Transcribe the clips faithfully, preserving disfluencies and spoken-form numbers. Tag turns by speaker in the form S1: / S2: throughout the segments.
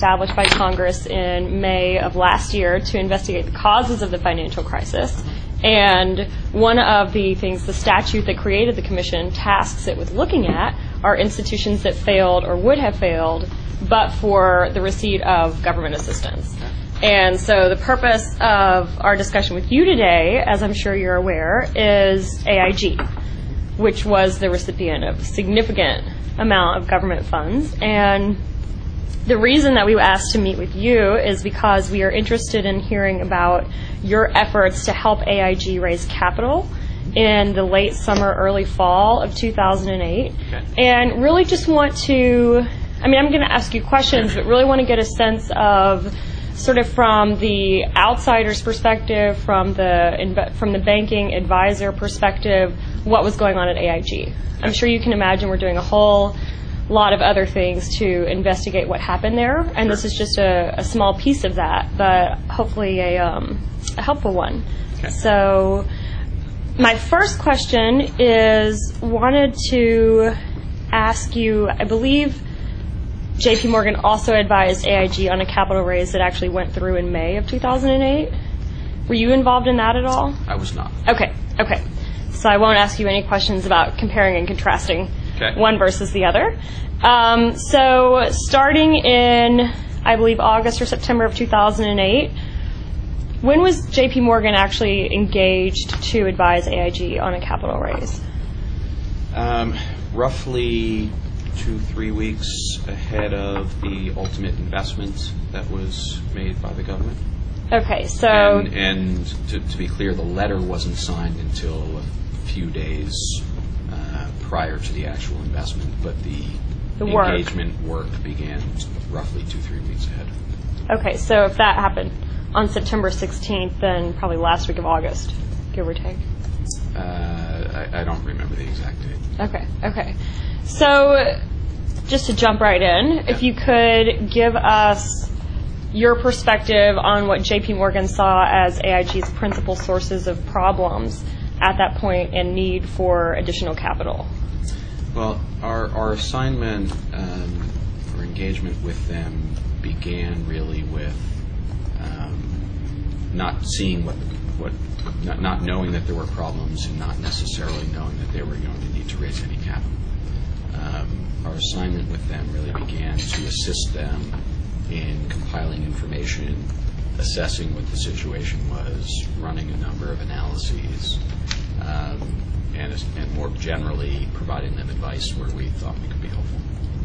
S1: established by Congress in May of last year to investigate the causes of the financial crisis. And one of the things, the statute that created the commission tasks it with looking at are institutions that failed or would have failed but for the receipt of government assistance. And so the purpose of our discussion with you today, as I'm sure you're aware, is A I G, which was the recipient of a significant amount of government funds. And the reason that we were asked to meet with you is because we are interested in hearing about your efforts to help A I G raise capital in the late summer, early fall of two thousand eight. Okay. And really just want to, I mean, I'm going to ask you questions, but really want to get a sense of sort of from the outsider's perspective, from the from the banking advisor perspective, what was going on at A I G. I'm sure you can imagine we're doing a whole lot of other things to investigate what happened there, and this is just a, a small piece of that, but hopefully a, um, a helpful one. Okay. So my first question is, wanted to ask you, I believe J P Morgan also advised A I G on a capital raise that actually went through in May of two thousand eight. Were you involved in that at all?
S2: I was not.
S1: Okay, okay. So I won't ask you any questions about comparing and contrasting okay. one versus the other. Um, so starting in, I believe, August or September of two thousand eight, when was J P Morgan actually engaged to advise A I G on a capital raise?
S2: Um, roughly two, three weeks ahead of the ultimate investment that was made by the government.
S1: Okay, so...
S2: And, and to, to be clear, the letter wasn't signed until a few days uh, prior to the actual investment, but the,
S1: the work.
S2: engagement work began roughly two, three weeks ahead.
S1: Okay, so if that happened on September sixteenth, then probably last week of August, give or take.
S2: Uh, I, I don't remember the exact date.
S1: Okay, okay. So just to jump right in, yeah. if you could give us your perspective on what J P Morgan saw as A I G's principal sources of problems at that point and need for additional capital.
S2: Well, our, our assignment um, for engagement with them began really with um, not seeing what, what not, not knowing that there were problems and not necessarily knowing that they were going to need to raise any capital. Um, our assignment with them really began to assist them in compiling information, assessing what the situation was, running a number of analyses, um, and, and more generally providing them advice where we thought we could be helpful.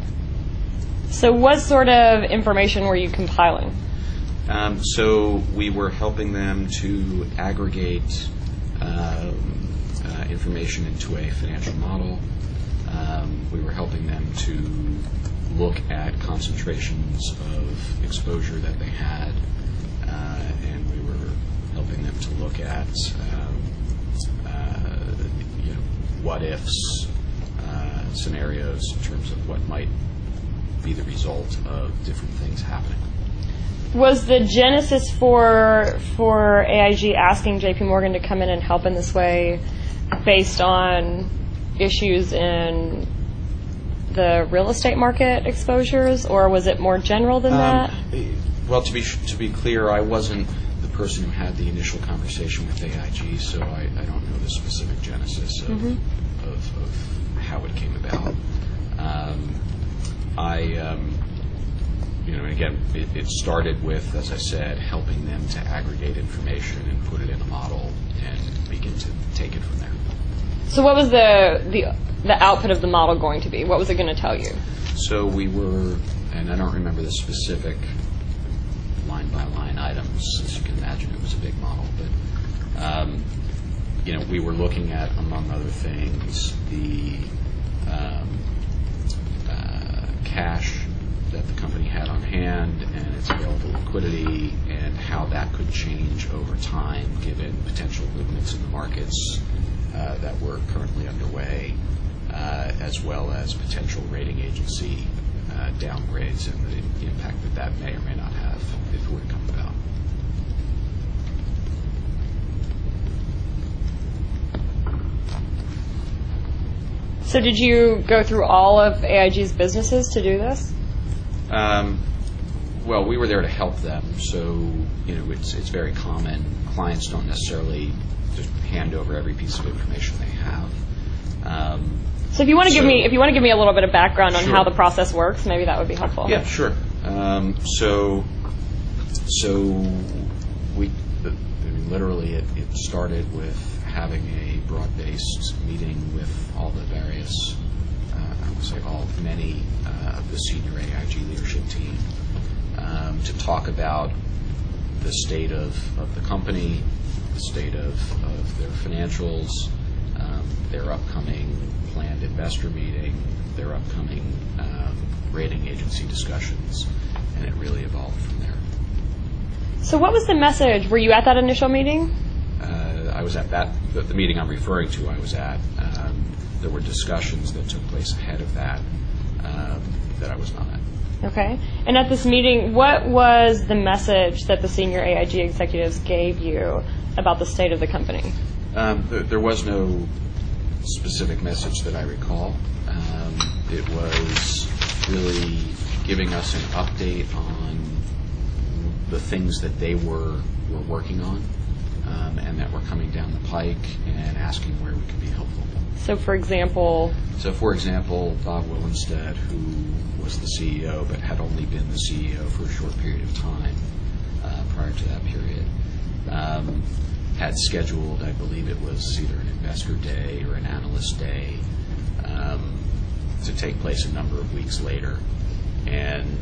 S1: So what sort of information were you compiling?
S2: Um, so we were helping them to aggregate um, uh, information into a financial model. Um, we were helping them to look at concentrations of exposure that they had, uh, and we were helping them to look at um, uh, you know, what-ifs, uh, scenarios in terms of what might be the result of different things happening.
S1: Was the genesis for for A I G asking J P Morgan to come in and help in this way based on issues in the real estate market exposures, or was it more general than um, that?
S2: Well, to be to be clear, I wasn't the person who had the initial conversation with A I G, so I, I don't know the specific genesis of, mm-hmm. of, of how it came about. Um, I, um, you know, again, it, it started with, as I said, helping them to aggregate information and put it in a model and begin to take it from there.
S1: So what was the, the the output of the model going to be? What was it going to tell you?
S2: So we were, and I don't remember the specific line-by-line items. As you can imagine, it was a big model. But, um, you know, we were looking at, among other things, the um, uh, cash that the company had on hand and its available liquidity and how that could change over time given potential movements in the markets uh, that were currently underway, uh, as well as potential rating agency uh, downgrades and the impact that that may or may not have if it were to come about.
S1: So did you go through all of A I G's businesses to do this?
S2: Um, well, we were there to help them. So, you know, it's it's very common. Clients don't necessarily just hand over every piece of information they have. Um,
S1: so if you want to
S2: so,
S1: give me if you want to give me a little bit of background on
S2: sure.
S1: how the process works, maybe that would be helpful.
S2: Yeah, sure. Um, so, so we the, I mean, literally it, it started with having a broad-based meeting with all the various, uh, I would say all many uh, of the senior A I G leadership team um, to talk about the state of, of the company, the state of, of their financials, um, their upcoming planned investor meeting, their upcoming um, rating agency discussions, and it really evolved from there.
S1: So what was the message? Were you at that initial meeting?
S2: Uh, I was at that, the, the meeting I'm referring to, I was at. Um, there were discussions that took place ahead of that um, that I was not at.
S1: Okay. And at this meeting, what was the message that the senior A I G executives gave you about the state of the company?
S2: Um, th- there was no specific message that I recall. Um, it was really giving us an update on the things that they were, were working on um, and that were coming down the pike and asking where we could be helpful.
S1: So, for example?
S2: So, for example, Bob Willenstead, who was the C E O but had only been the C E O for a short period of time uh, prior to that period, um, had scheduled, I believe it was either an investor day or an analyst day, um, to take place a number of weeks later. And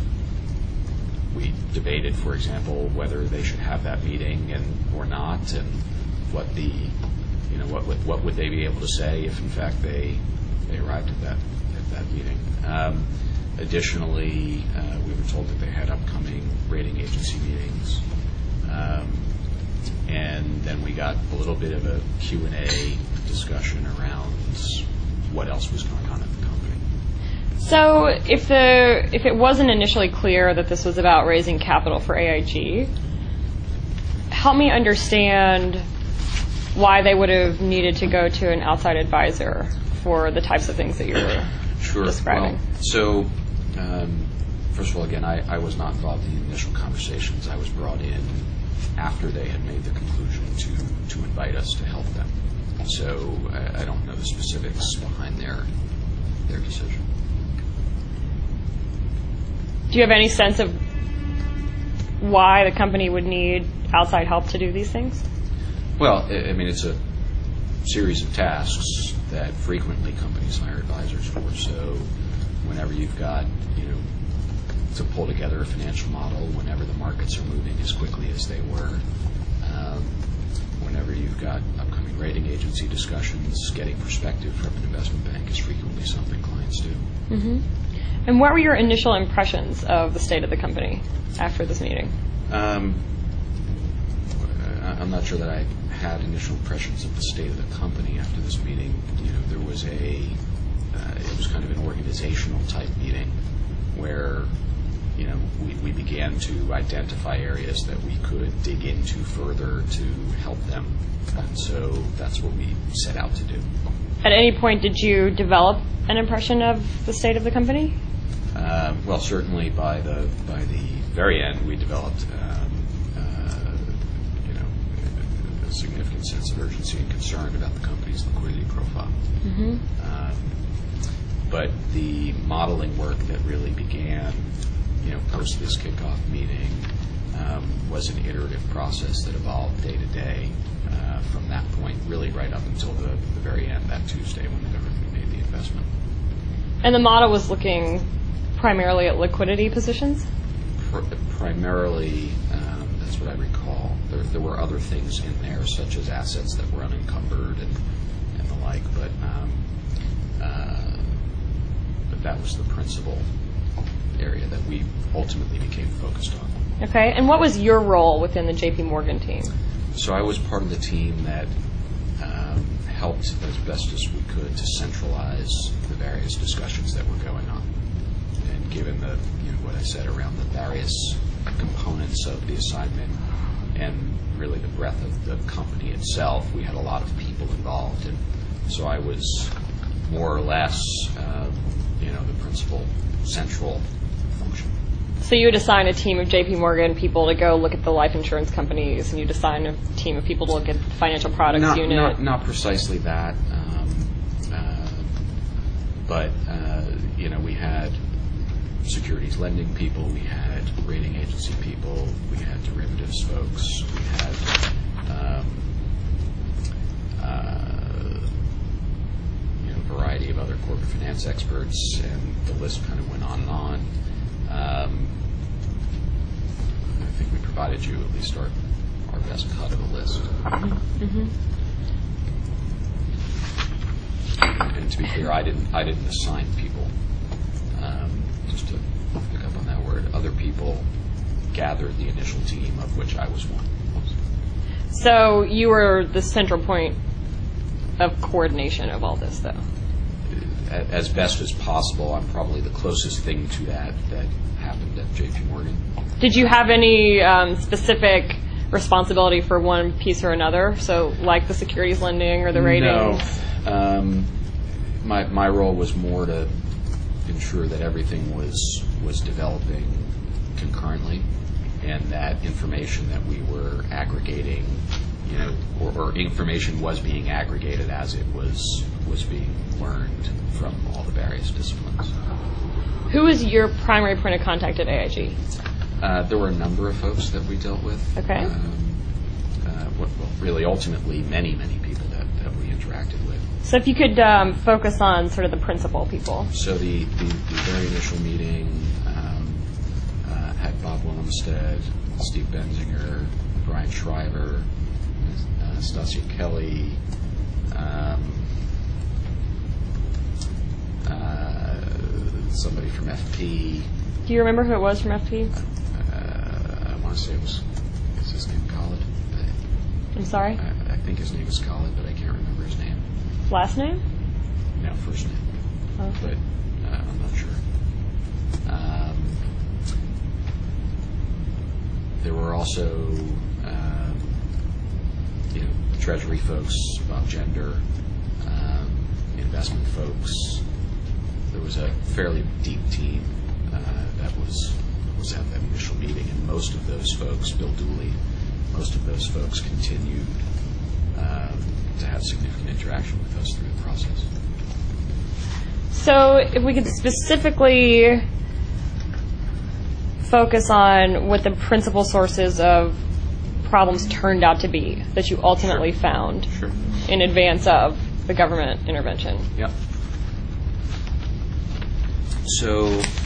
S2: we debated, for example, whether they should have that meeting and or not, and what the, you know, what would, what would they be able to say if, in fact, they they arrived at that at that meeting. Um, additionally, uh, we were told that they had upcoming rating agency meetings, um, and then we got a little bit of a Q and A discussion around what else was going on at the company.
S1: So if the if it wasn't initially clear that this was about raising capital for A I G, help me understand why they would have needed to go to an outside advisor for the types of things that you're
S2: sure.
S1: describing.
S2: Well, so um, first of all, again, I, I was not involved in the initial conversations. I was brought in after they had made the conclusion to, to invite us to help them. So I, I don't know the specifics behind their their decision.
S1: Do you have any sense of why the company would need outside help to do these things?
S2: Well, I, I mean, it's a series of tasks that frequently companies hire advisors for. So whenever you've got, you know, to pull together a financial model, whenever the markets are moving as quickly as they were, um, whenever you've got upcoming rating agency discussions, getting perspective from an investment bank is frequently something clients do.
S1: Mm-hmm. And what were your initial impressions of the state of the company after this meeting?
S2: Um, I'm not sure that I had initial impressions of the state of the company after this meeting. You know, there was a, uh, it was kind of an organizational type meeting where, you know, we, we began to identify areas that we could dig into further to help them. And so that's what we set out to do.
S1: At any point, did you develop an impression of the state of the company?
S2: Uh, well, certainly by the by the very end, we developed, um, uh, you know, a significant sense of urgency and concern about the company's liquidity profile.
S1: Mm-hmm.
S2: Um, but the modeling work that really began, you know, post this kickoff meeting, um, was an iterative process that evolved day to day uh, from that point, really right up until the, the very end, that Tuesday when the government made the investment.
S1: And the model was looking primarily at liquidity positions?
S2: Pr- primarily, um, that's what I recall. There, there were other things in there, such as assets that were unencumbered and, and the like, but um, uh, but that was the principal area that we ultimately became focused on.
S1: Okay, and what was your role within the J P Morgan team?
S2: So I was part of the team that um, helped as best as we could to centralize the various discussions that were going on. And given the, you know, what I said around the various components of the assignment and really the breadth of the company itself, we had a lot of people involved. And so I was more or less, uh, you know, the principal central function.
S1: So you would assign a team of J P Morgan people to go look at the life insurance companies, and you'd assign a team of people to look at the financial products
S2: not,
S1: unit?
S2: Not, not precisely that. Um, uh, but, uh, you know, we had securities lending people, we had rating agency people, we had derivatives folks, we had um, uh, you know, a variety of other corporate finance experts, and the list kind of went on and on. Um, I think we provided you at least our, our best cut of the list.
S1: Mm-hmm.
S2: And to be clear, I didn't I didn't assign people. Um, just to pick up on that word, other people gathered the initial team, of which I was one.
S1: So you were the central point of coordination of all this, though?
S2: As best as possible, I'm probably the closest thing to that that happened at J P Morgan.
S1: Did you have any um, specific responsibility for one piece or another? So like the securities lending or the ratings?
S2: No. Um, my, my role was more to ensure that everything was was developing concurrently, and that information that we were aggregating, you know, or, or information was being aggregated as it was was being learned from all the various disciplines.
S1: Who was your primary point of contact at A I G?
S2: Uh, there were a number of folks that we dealt with.
S1: Okay.
S2: Um, uh, well, really, ultimately, many, many people that, that we interacted with.
S1: So if you could um, focus on sort of the principal people.
S2: So the, the, the very initial meeting um, uh, had Bob Willemstad, Steve Benzinger, Brian Shriver, uh, Stasia Kelly, um, uh, somebody from F P.
S1: Do you remember who it was from F P?
S2: Uh, I want to say it was, is his name Khalid?
S1: I'm sorry?
S2: I, I think his name is Khalid, but I can't remember his name.
S1: Last name?
S2: No, first name.
S1: Oh.
S2: But uh, I'm not sure. Um, there were also, um, you know, Treasury folks, Bob Gender, um, investment folks. There was a fairly deep team uh, that was was at that initial meeting, and most of those folks, Bill Dooley, most of those folks continued um, to have significant interaction with us through the process.
S1: So if we could specifically focus on what the principal sources of problems turned out to be that you ultimately
S2: Sure.
S1: found
S2: Sure.
S1: in advance of the government intervention.
S2: Yep. So,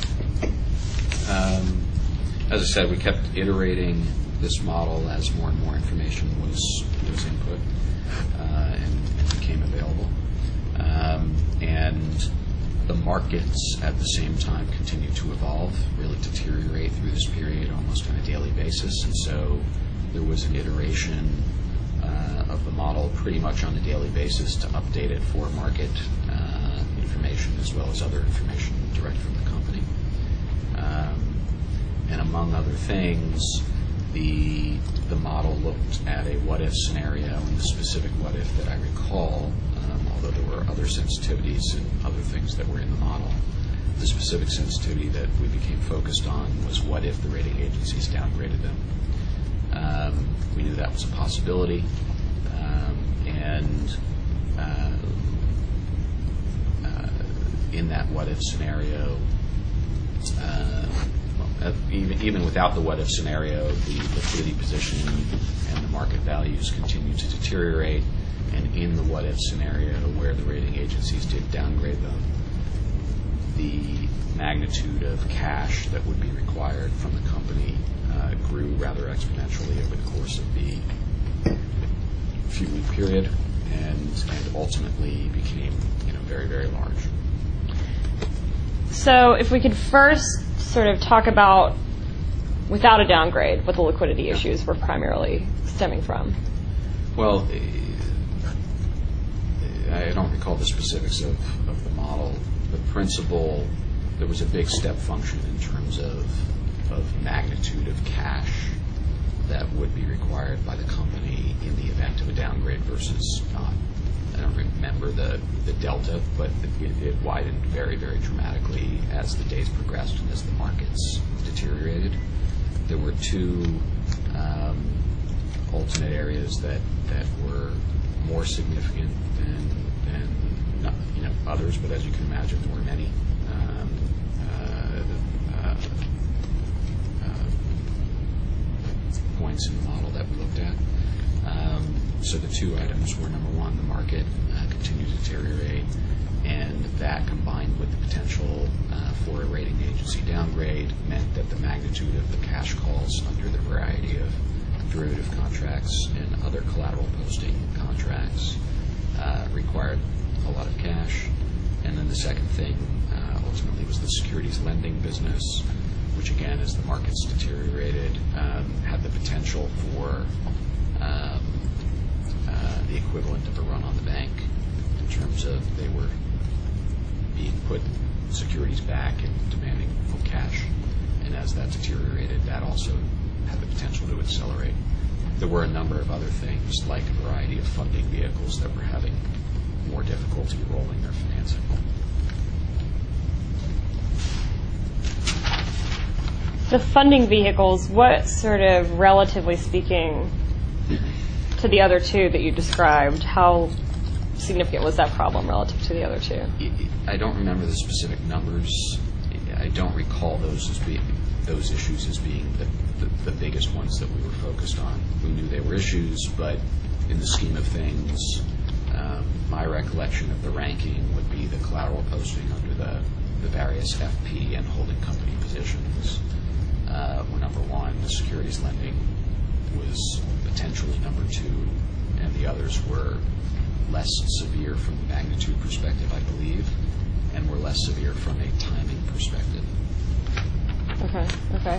S2: um, as I said, we kept iterating this model as more and more information was was input uh, and, and became available. Um, and the markets at the same time continued to evolve, really deteriorate through this period almost on a daily basis. And so there was an iteration uh, of the model pretty much on a daily basis to update it for market uh, information as well as other information direct from the company. Um, and among other things, the the model looked at a what-if scenario, and the specific what-if that I recall, um, although there were other sensitivities and other things that were in the model, the specific sensitivity that we became focused on was what if the rating agencies downgraded them. Um, we knew that was a possibility, um, and uh, uh, in that what-if scenario, uh, well, uh, even, even without the what-if scenario, the liquidity position and the market values continued to deteriorate, and in the what-if scenario where the rating agencies did downgrade them, the magnitude of cash that would be required from the company uh, grew rather exponentially over the course of the few-week period, and and ultimately became, you know, very, very large.
S1: So if we could first sort of talk about, without a downgrade, what the liquidity issues were primarily stemming from.
S2: Well, I don't recall the specifics of, of the model. The principle, there was a big step function in terms of of magnitude of cash that would be required by the company in the event of a downgrade versus not. I don't remember the, the delta, but it, it widened very, very dramatically as the days progressed and as the markets deteriorated. There were two um, ultimate areas that, that were more significant than, than not, you know, others, but as you can imagine, there were many. Um, uh, uh, uh, points in the model that we looked at. Um, so the two items were, number one, the market uh, continued to deteriorate, and that combined with the potential uh, for a rating agency downgrade meant that the magnitude of the cash calls under the variety of derivative contracts and other collateral posting contracts uh, required a lot of cash. And then the second thing uh, ultimately was the securities lending business, which again, as the markets deteriorated, um, had the potential for um, uh, the equivalent of a run on the bank in terms of they were being put securities back and demanding full cash. And as that deteriorated, that also had the potential to accelerate. There were a number of other things, like a variety of funding vehicles that were having more difficulty rolling their financing.
S1: The funding vehicles, what sort of, relatively speaking, to the other two that you described, how significant was that problem relative to the other two?
S2: I don't remember the specific numbers. I don't recall those as being those issues as being the, the, the biggest ones that we were focused on. We knew they were issues, but in the scheme of things, um, my recollection of the ranking would be the collateral posting under the, the various F P and holding company positions uh, were number one. The securities lending was potentially number two, and the others were less severe from the magnitude perspective, I believe, and were less severe from a timing perspective.
S1: Okay, okay.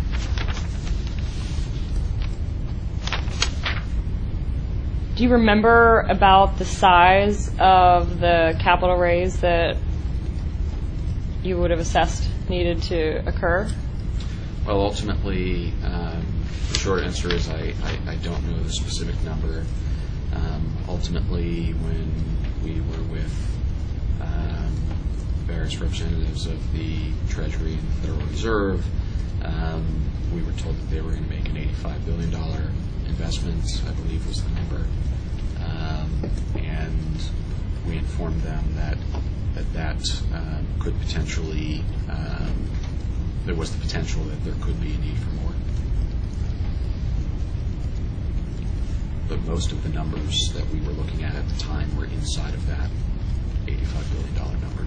S1: Do you remember about the size of the capital raise that you would have assessed needed to occur?
S2: Well, ultimately, um, the short answer is I, I, I don't know the specific number. Um, ultimately, when we were with um, various representatives of the Treasury and the Federal Reserve, um, we were told that they were going to make an eighty-five billion dollars investment, I believe was the number. Um, and we informed them that that, that um, could potentially, um, there was the potential that there could be a need for more. But most of the numbers that we were looking at at the time were inside of that eighty-five billion dollars number.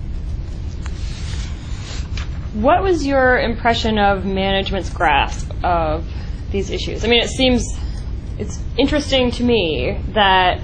S1: What was your impression of management's grasp of these issues? I mean, it seems, it's interesting to me that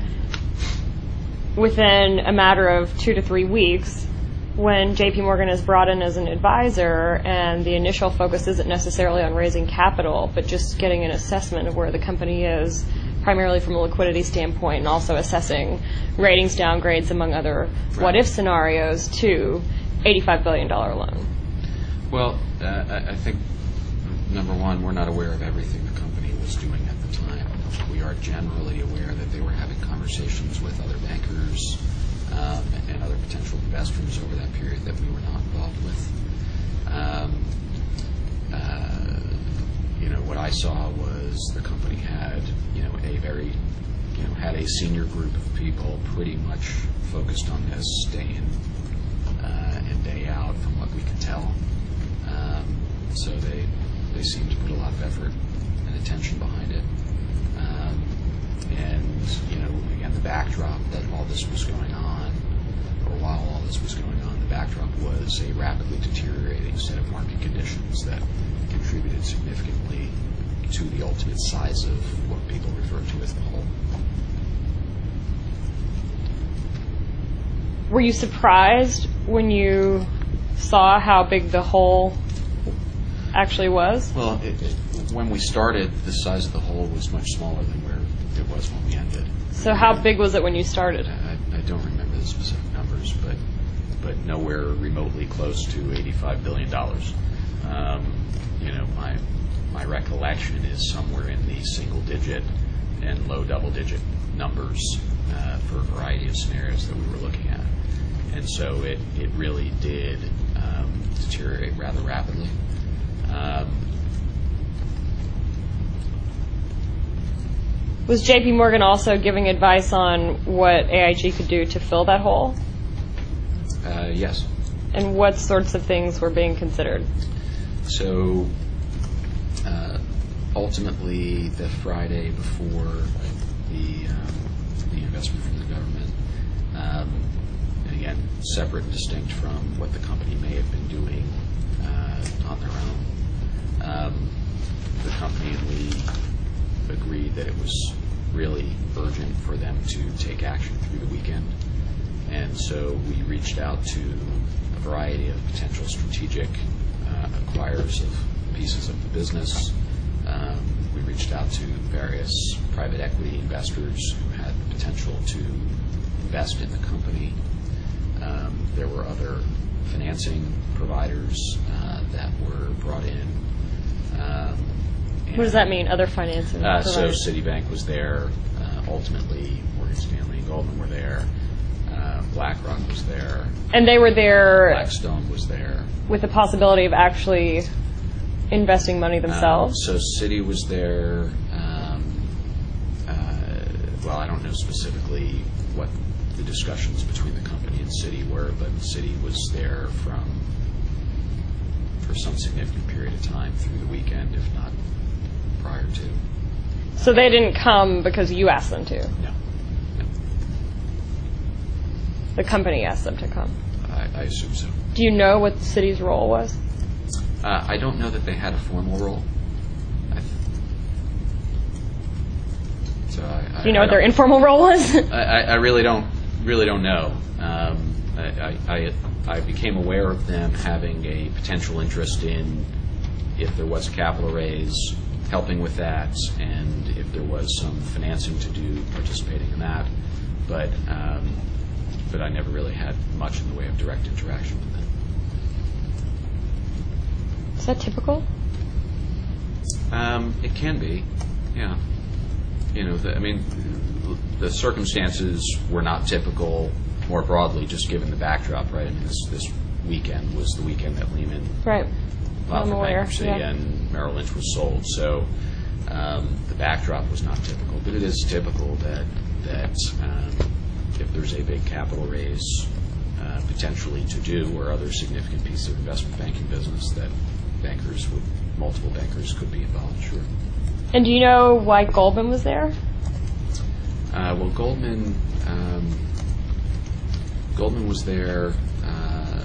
S1: within a matter of two to three weeks, when J P Morgan is brought in as an advisor and the initial focus isn't necessarily on raising capital, but just getting an assessment of where the company is, primarily from a liquidity standpoint, and also assessing ratings downgrades among other
S2: right.
S1: what-if scenarios, to eighty-five billion dollars loan.
S2: Well, uh, I, I think, number one, we're not aware of everything the company was doing at the time. We are generally aware that they were having conversations with other bankers um, and other potential investors over that period that we were not involved with. Um, uh, you know, what I saw was the company had, you know, a very, you know, had a senior group of people pretty much focused on this day in uh, and day out, from what we could tell. Um, so they they seemed to put a lot of effort and attention behind it. Um, and, you know, again, the backdrop that all this was going on, or while all this was going on, the backdrop was a rapidly deteriorating set of market conditions that contributed significantly to the ultimate size of what people refer to as the hole.
S1: Were you surprised when you saw how big the hole actually was?
S2: Well, it, it, when we started, the size of the hole was much smaller than where it was when we ended.
S1: So how big was it when you started?
S2: I, I don't remember the specific numbers, but but nowhere remotely close to eighty-five billion dollars. Um, you know, my my recollection is somewhere in the single digit and low double digit numbers uh, for a variety of scenarios that we were looking at. And so it, it really did um, deteriorate rather rapidly. Um,
S1: Was J P Morgan also giving advice on what A I G could do to fill that hole?
S2: uh, yes.
S1: And what sorts of things were being considered?
S2: So uh, ultimately, the Friday before the um, the investment from the government, um, and again, separate and distinct from what the company may have been doing uh, on their own, um, the company and we agreed that it was really urgent for them to take action through the weekend. And so we reached out to a variety of potential strategic uh, acquirers of pieces of the business. Um, we reached out to various private equity investors who had the potential to invest in the company. Um, there were other financing providers uh, that were brought in. Um,
S1: What does that mean, other financing
S2: uh, so
S1: providers?
S2: Citibank was there. Uh, ultimately, Morgan Stanley and Goldman were there. Uh, BlackRock was there.
S1: And they were there
S2: Blackstone was there.
S1: with the possibility of actually investing money themselves?
S2: Um, so Citi was there. Um, uh, well, I don't know specifically what the discussions between the company and Citi were, but Citi was there from for some significant period of time through the weekend, if not prior to.
S1: So they didn't come because you asked them to?
S2: No. no.
S1: The company asked them to come?
S2: I, I assume so.
S1: Do you know what the city's role was?
S2: Uh, I don't know that they had a formal role. I th- so I, I,
S1: Do you know
S2: I
S1: what their
S2: don't-
S1: informal role was?
S2: I, I I really don't really don't know. Um, I, I, I became aware of them having a potential interest in, if there was a capital raise, helping with that, and if there was some financing to do, participating in that. But um, but I never really had much in the way of direct interaction with them.
S1: Is that typical?
S2: Um, it can be, yeah. You know, the, I mean, the circumstances were not typical more broadly, just given the backdrop, right? I mean, this this weekend was the weekend that Lehman
S1: Right.
S2: filed
S1: I'm
S2: for
S1: aware,
S2: bankruptcy
S1: yeah.
S2: and Merrill Lynch was sold. So um, the backdrop was not typical, but it is typical that that um, if there's a big capital raise uh, potentially to do, or other significant piece of investment banking business, that bankers would, multiple bankers could be involved, sure.
S1: And do you know why Goldman was there?
S2: Uh, well, Goldman um, Goldman was there uh,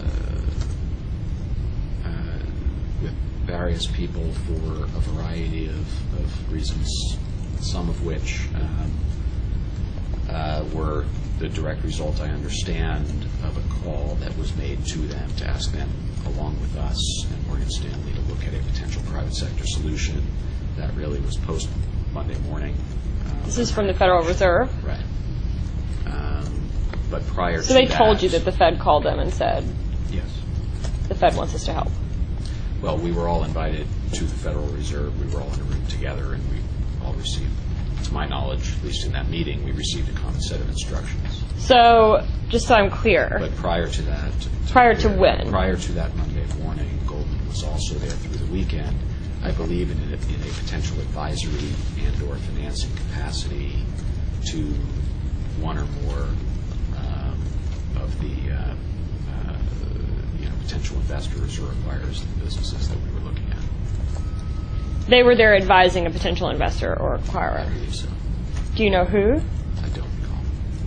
S2: uh, with various people for a variety of, of reasons, some of which um, uh, were the direct result, I understand, of a call that was made to them to ask them, along with us and Morgan Stanley, to look at a potential private sector solution that really was post Monday morning. Um,
S1: This is from the Federal Reserve.
S2: Right. Um, but prior to
S1: So they
S2: that,
S1: told you that the Fed called them and said,
S2: yes.
S1: the Fed wants us to help.
S2: Well, we were all invited to the Federal Reserve. We were all in a room together, and we all received, to my knowledge, at least in that meeting, we received a common set of instructions.
S1: So, just so I'm clear,
S2: But prior to that,
S1: Prior to when?
S2: Prior to that Monday morning, Goldman was also there through the weekend. I believe in a, in a potential advisory and/or financing capacity to one or more um, of the uh, uh, you know potential investors or acquirers of the businesses that we were looking at.
S1: they were there advising a potential investor or
S2: I
S1: acquirer.
S2: believe so.
S1: Do you know who?
S2: I don't recall.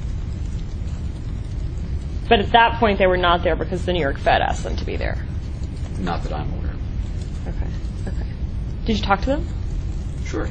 S1: But at that point, they were not there because the New York Fed asked them to be there.
S2: Not that I'm aware of.
S1: Okay. Okay. Did you talk to them?
S2: Sure.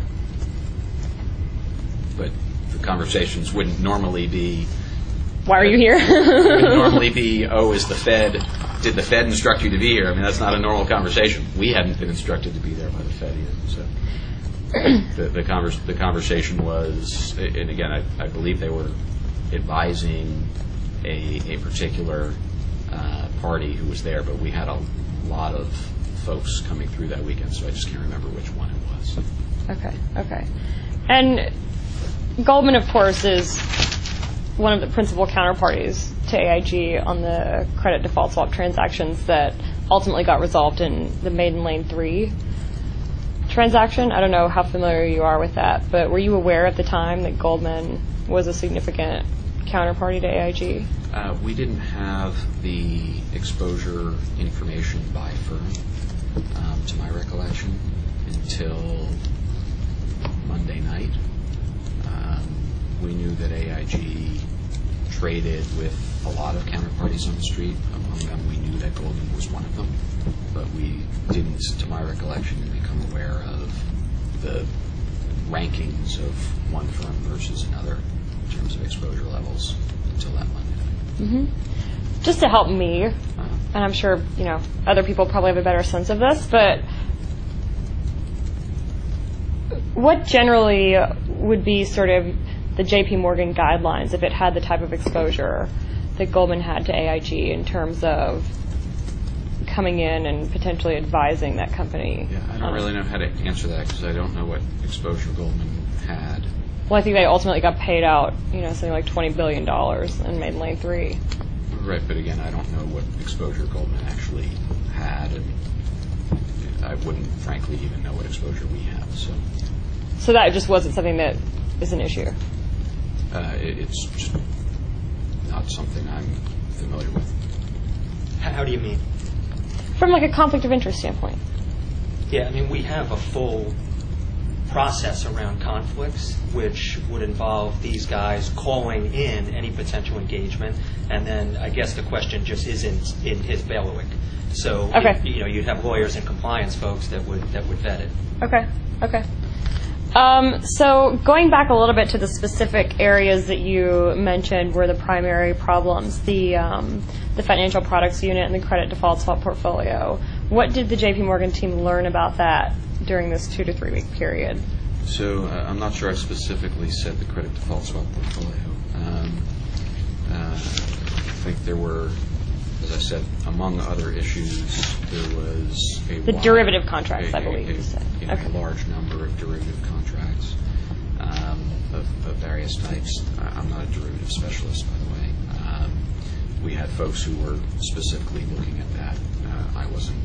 S2: But the conversations wouldn't normally be
S1: Why are you here?
S2: wouldn't normally be, oh, is the Fed, did the Fed instruct you to be here? I mean, that's not a normal conversation. We hadn't been instructed to be there by the Fed either. So the, the, convers- the conversation was, and again, I, I believe they were advising a, a particular uh, party who was there, but we had a lot of folks coming through that weekend, so I just can't remember which one it was.
S1: Okay, okay. And Goldman, of course, is one of the principal counterparties to A I G on the credit default swap transactions that ultimately got resolved in the Maiden Lane three transaction. I don't know how familiar you are with that, but were you aware at the time that Goldman was a significant counterparty to A I G?
S2: Uh, we didn't have the exposure information by firm, um, to my recollection, until Monday night. Um, we knew that A I G traded with a lot of counterparties on the street. Among them, we knew that Goldman was one of them, but we didn't, to my recollection, become aware of the rankings of one firm versus another in terms of exposure levels until that Monday night.
S1: Mm-hmm. Just to help me, uh-huh. and I'm sure you know other people probably have a better sense of this, but what generally would be sort of the J P Morgan guidelines if it had the type of exposure that Goldman had to A I G in terms of coming in and potentially advising that company?
S2: Yeah, I don't um, really know how to answer that because I don't know what exposure Goldman had.
S1: Well, I think they ultimately got paid out, you know, something like twenty billion dollars in Maiden Lane three.
S2: Right, but again, I don't know what exposure Goldman actually had, and I wouldn't, frankly, even know what exposure we have. So,
S1: so that just wasn't something that is an issue?
S2: Uh, it, it's just not something I'm familiar with.
S3: How do you mean?
S1: From like a conflict of interest standpoint.
S3: Yeah, I mean, we have a full process around conflicts, which would involve these guys calling in any potential engagement, and then I guess the question just isn't in his bailiwick. So,
S1: okay.
S3: it, you know, you'd have lawyers and compliance folks that would that would vet it.
S1: Okay. Okay. Um, so going back a little bit to the specific areas that you mentioned were the primary problems, the um, the financial products unit and the credit default swap portfolio. What did the J P Morgan team learn about that during this two to three week period?
S2: So uh, I'm not sure I specifically said the credit default swap portfolio. Um, uh, I think there were, as I said, among other issues, there was a
S1: the
S2: wide,
S1: derivative contracts,
S2: a,
S1: I believe
S2: a, a,
S1: you said.
S2: You know,
S1: okay.
S2: a large number of derivative contracts um, of, of various types. I'm not a derivative specialist, by the way. Um, we had folks who were specifically looking at that. Uh, I wasn't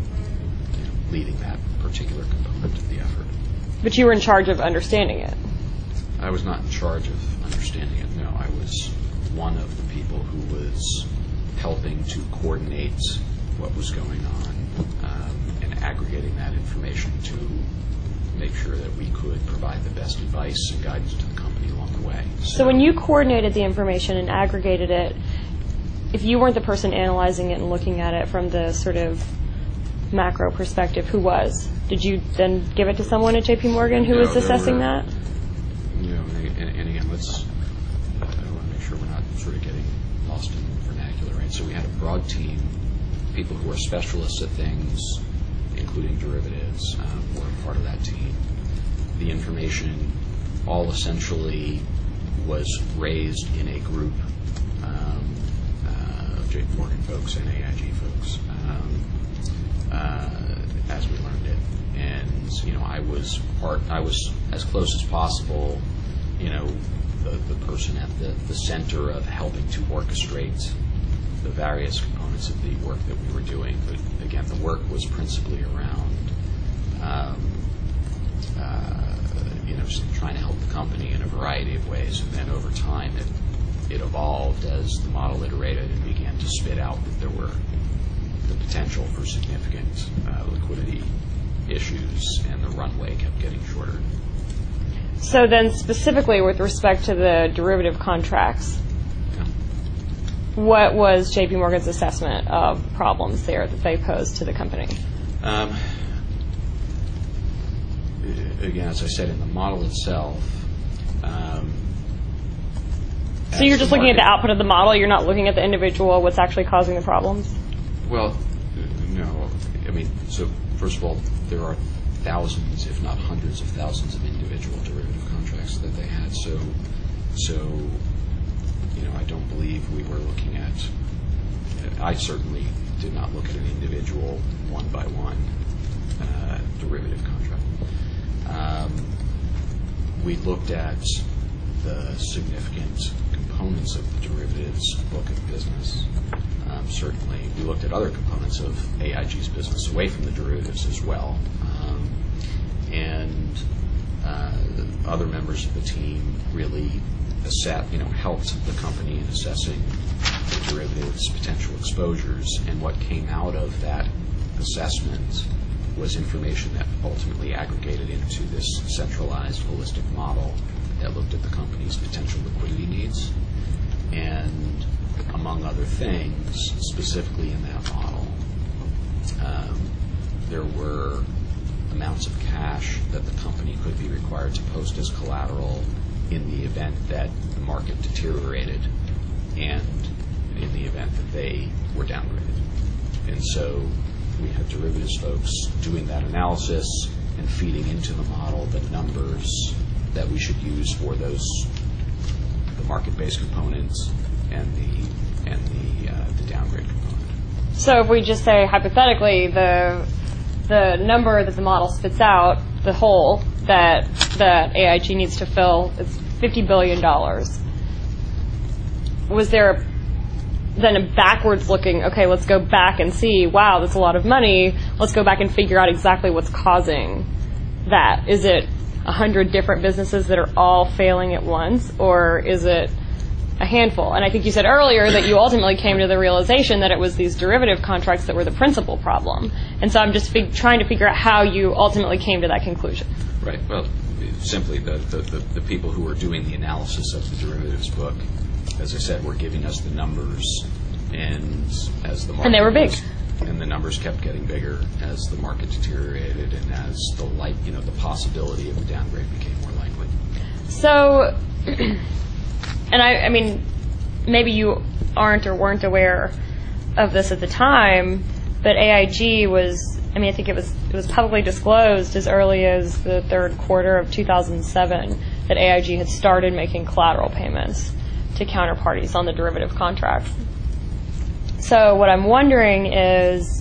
S2: you know, leading that particular component of the effort.
S1: But you were in charge of understanding it.
S2: I was not in charge of understanding it, no. I was one of the people who was helping to coordinate what was going on um, and aggregating that information to make sure that we could provide the best advice and guidance to the company along the way.
S1: So, so when you coordinated the information and aggregated it, if you weren't the person analyzing it and looking at it from the sort of macro perspective, who was? Did you then give it to someone at J P Morgan who
S2: no,
S1: was assessing
S2: were,
S1: that?
S2: You know, and, and again, let's, I want to make sure we're not sort of getting lost in vernacular, right? So we had a broad team, people who are specialists at things, including derivatives, um, were part of that team. The information all essentially was raised in a group um, uh, of J P Morgan folks and A I G folks um, uh, as we learned it. And, you know, I was part, I was as close as possible, you know, the, the person at the, the center of helping to orchestrate the various components of the work that we were doing. But again, the work was principally around, um, uh, you know, trying to help the company in a variety of ways. And then over time, it, it evolved as the model iterated and began to spit out that there were the potential for significant uh, liquidity issues, and the runway kept getting shorter.
S1: So then specifically with respect to the derivative contracts,
S2: Yeah.
S1: what was J P Morgan's assessment of problems there that they posed to the company?
S2: Um, again, as I said, in the model itself, um,
S1: so you're just looking
S2: market,
S1: at the output of the model, you're not looking at the individual, what's actually causing the problems?
S2: Well, no. I mean, so first of all, there are thousands, if not hundreds of thousands of individual derivative contracts that they had. So, so you know, I don't believe we were looking at, I certainly did not look at an individual one by one uh, derivative contract. Um, we looked at the significant components of the derivatives book of business. Um, certainly, we looked at other components of A I G's business away from the derivatives as well. Um, and uh, other members of the team really assess, you know, helped the company in assessing the derivatives' potential exposures. And what came out of that assessment was information that ultimately aggregated into this centralized, holistic model that looked at the company's potential liquidity needs. And among other things, specifically in that model, um, there were amounts of cash that the company could be required to post as collateral in the event that the market deteriorated and in the event that they were downgraded. And so we had derivatives folks doing that analysis and feeding into the model the numbers that we should use for those, the market-based components and the and the uh, the downgrade component.
S1: So if we just say hypothetically the the number that the model spits out, the hole that that A I G needs to fill is fifty billion dollars. Was there then a backwards looking, okay, let's go back and see, wow, that's a lot of money. Let's go back and figure out exactly what's causing that. Is it a hundred different businesses that are all failing at once, or is it a handful? And I think you said earlier that you ultimately came to the realization that it was these derivative contracts that were the principal problem. And so I'm just fig- trying to figure out how you ultimately came to that conclusion.
S2: Right. Well, simply the, the, the, the people who were doing the analysis of the derivatives book, as I said, were giving us the numbers, and as the market
S1: and they were big,
S2: was, and the numbers kept getting bigger as the market deteriorated, and as the light, you know, the possibility of a downgrade became more likely.
S1: So, and I, I mean, maybe you aren't or weren't aware of this at the time, but A I G was, I mean, I think it was it was publicly disclosed as early as the third quarter of two thousand seven that A I G had started making collateral payments to counterparties on the derivative contracts. So what I'm wondering is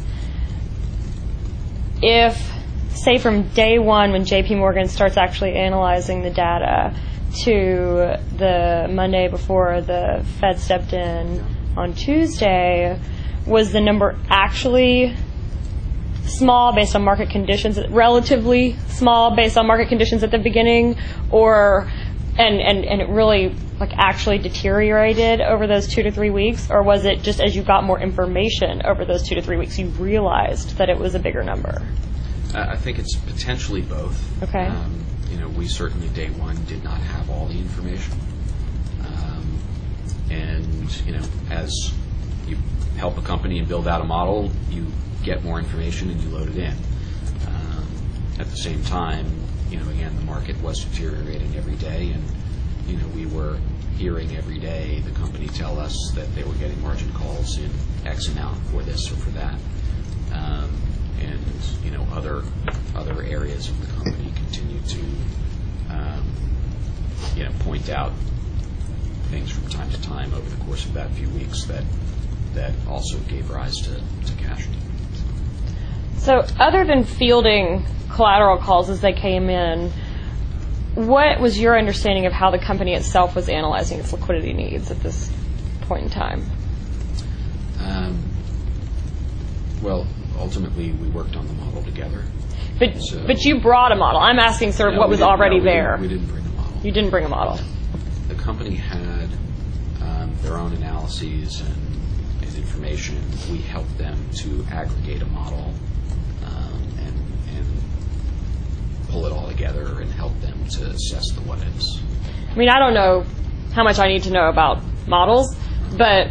S1: if, say from day one when J P Morgan starts actually analyzing the data to the Monday before the Fed stepped in on Tuesday, was the number actually small based on market conditions, relatively small based on market conditions at the beginning, or and, and, and it really like actually deteriorated over those two to three weeks, or was it just as you got more information over those two to three weeks you realized that it was a bigger number?
S2: Uh, I think it's potentially both.
S1: Okay.
S2: Um, you know, we certainly day one did not have all the information, um, and you know, as you help a company and build out a model, you get more information and you load it in. Um, at the same time, you know, again, the market was deteriorating every day, and you know, we were hearing every day the company tell us that they were getting margin calls in X amount for this or for that, um, and you know, other other areas of the company continue to um, you know, point out things from time to time over the course of that few weeks that that also gave rise to, to cash.
S1: So other than fielding collateral calls as they came in, what was your understanding of how the company itself was analyzing its liquidity needs at this point in time?
S2: Um, well, ultimately, we worked on the model together.
S1: But
S2: so,
S1: but you brought a model. I'm asking sort of
S2: no,
S1: what was already
S2: no, we
S1: there.
S2: Didn't, we didn't bring a model.
S1: You didn't bring a model.
S2: The company had um, their own analyses and, and information. We helped them to aggregate a model um, and, and pull it all together and help them to assess the what ifs.
S1: I mean, I don't know how much I need to know about models, but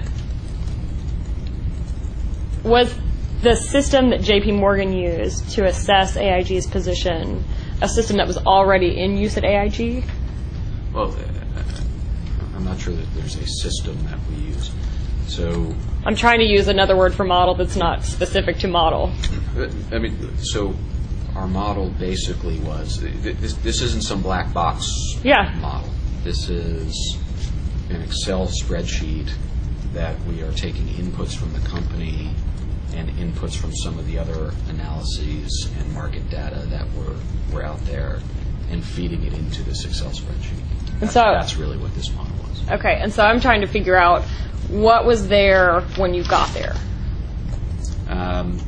S1: was the system that J P Morgan used to assess A I G's position a system that was already in use at A I G?
S2: Well, uh, I'm not sure that there's a system that we use. So
S1: I'm trying to use another word for model that's not specific to model.
S2: I mean, so our model basically was, this, this isn't some black box
S1: yeah.
S2: model. This is an Excel spreadsheet that we are taking inputs from the company and inputs from some of the other analyses and market data that were, were out there, and feeding it into this Excel spreadsheet.
S1: And
S2: That's,
S1: so,
S2: that's really what this model was.
S1: Okay, and so I'm trying to figure out what was there when you got there.
S2: Um,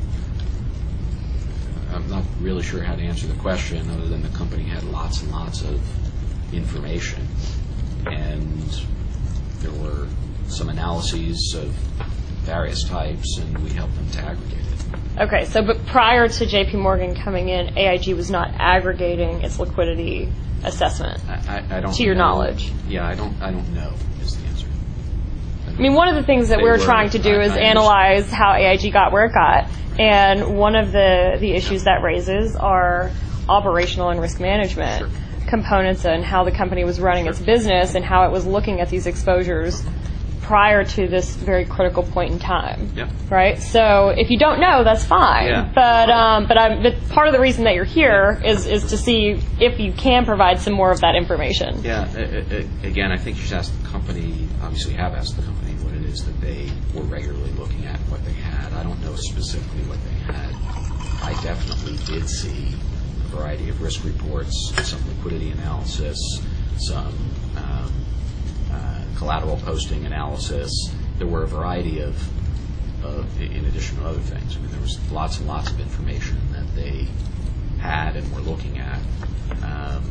S2: I'm not really sure how to answer the question other than the company had lots and lots of information, and there were some analyses of various types, and we helped them to aggregate it.
S1: Okay, so but prior to J P Morgan coming in, A I G was not aggregating its liquidity assessment.
S2: I, I, I don't
S1: to your
S2: know.
S1: knowledge.
S2: Yeah, I don't. I don't know is the answer. I,
S1: I mean, one of the things that
S2: They
S1: we were
S2: were-
S1: trying to do
S2: I-
S1: is
S2: I
S1: analyze how A I G got where it got, and one of the the issues that raises are operational and risk management
S2: Sure.
S1: components and how the company was running its business and how it was looking at these exposures prior to this very critical point in time.
S2: Yeah.
S1: Right. So if you don't know, that's fine.
S2: Yeah.
S1: But um, but I'm but part of the reason that you're here is is to see if you can provide some more of that information.
S2: Yeah. uh, uh, Again, I think you should ask the company. Obviously, have asked the company what it is that they were regularly looking at, what they had. I don't know specifically what they had. I definitely did see a variety of risk reports, some liquidity analysis, some um, uh, collateral posting analysis. There were a variety of, of, in addition to other things. I mean, there was lots and lots of information that they had and were looking at. Um,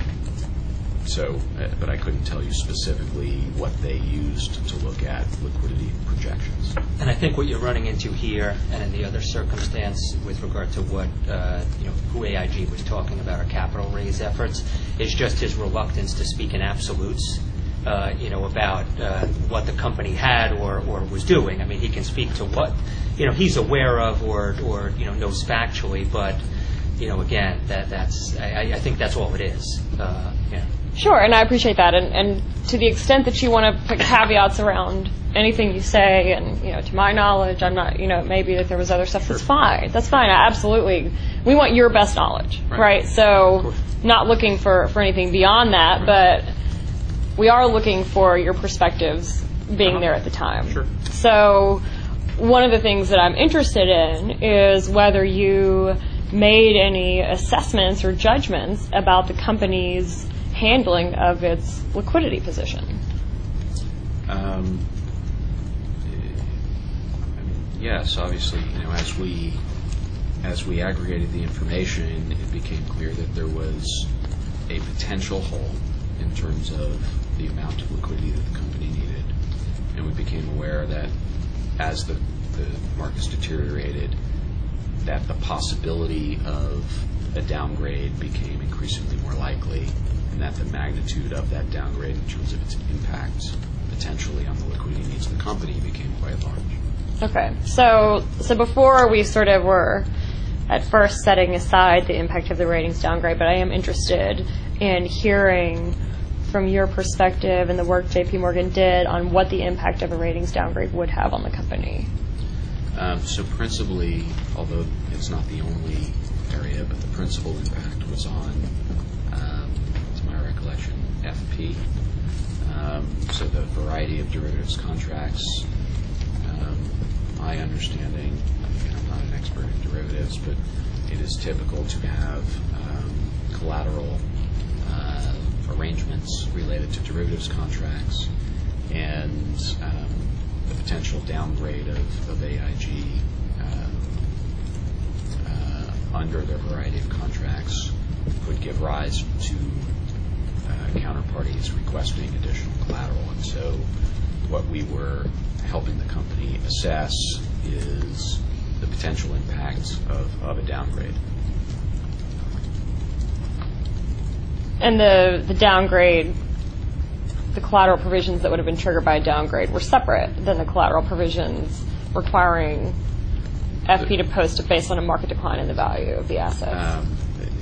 S2: so, uh, but I couldn't tell you specifically what they used to look at liquidity projections.
S3: And I think what you're running into here, and in the other circumstance with regard to what uh, you know, who A I G was talking about, our capital raise efforts, is just his reluctance to speak in absolutes. Uh, you know, about uh, what the company had or, or was doing. I mean, he can speak to what, you know, he's aware of or, or you know, knows factually, but, you know, again, that that's, I, I think that's all it is. Uh, yeah.
S1: Sure, and I appreciate that. And, and to the extent that you want to put caveats around anything you say, and, you know, to my knowledge, I'm not, you know, maybe if there was other stuff, that's fine. That's fine. I absolutely. We want your best knowledge, right?
S2: Right.
S1: So not looking for, for anything beyond that,
S2: Right.
S1: but we are looking for your perspectives being
S2: Uh-huh.
S1: there at the time.
S2: Sure.
S1: So one of the things that I'm interested in is whether you made any assessments or judgments about the company's handling of its liquidity position.
S2: Um, I mean, yes, obviously, you know, as we as we aggregated the information, it became clear that there was a potential hole in terms of the amount of liquidity that the company needed, and we became aware that as the, the markets deteriorated, that the possibility of a downgrade became increasingly more likely, and that the magnitude of that downgrade in terms of its impact potentially on the liquidity needs of the company became quite large.
S1: Okay, so so before we sort of were at first setting aside the impact of the ratings downgrade, but I am interested in hearing from your perspective and the work J P Morgan did on what the impact of a ratings downgrade would have on the company.
S2: Um, so principally, although it's not the only area, but the principal impact was on, um, to my recollection, F P. Um, so the variety of derivatives contracts, um, my understanding, again, I'm not an expert in derivatives, but it is typical to have um, collateral uh, arrangements related to derivatives contracts, and um, the potential downgrade of, of A I G um, uh, under their variety of contracts could give rise to uh, counterparties requesting additional collateral. And so what we were helping the company assess is the potential impact of, of a downgrade.
S1: And the, the downgrade, the collateral provisions that would have been triggered by a downgrade were separate than the collateral provisions requiring F P to post it based on a market decline in the value of the assets.
S2: Um,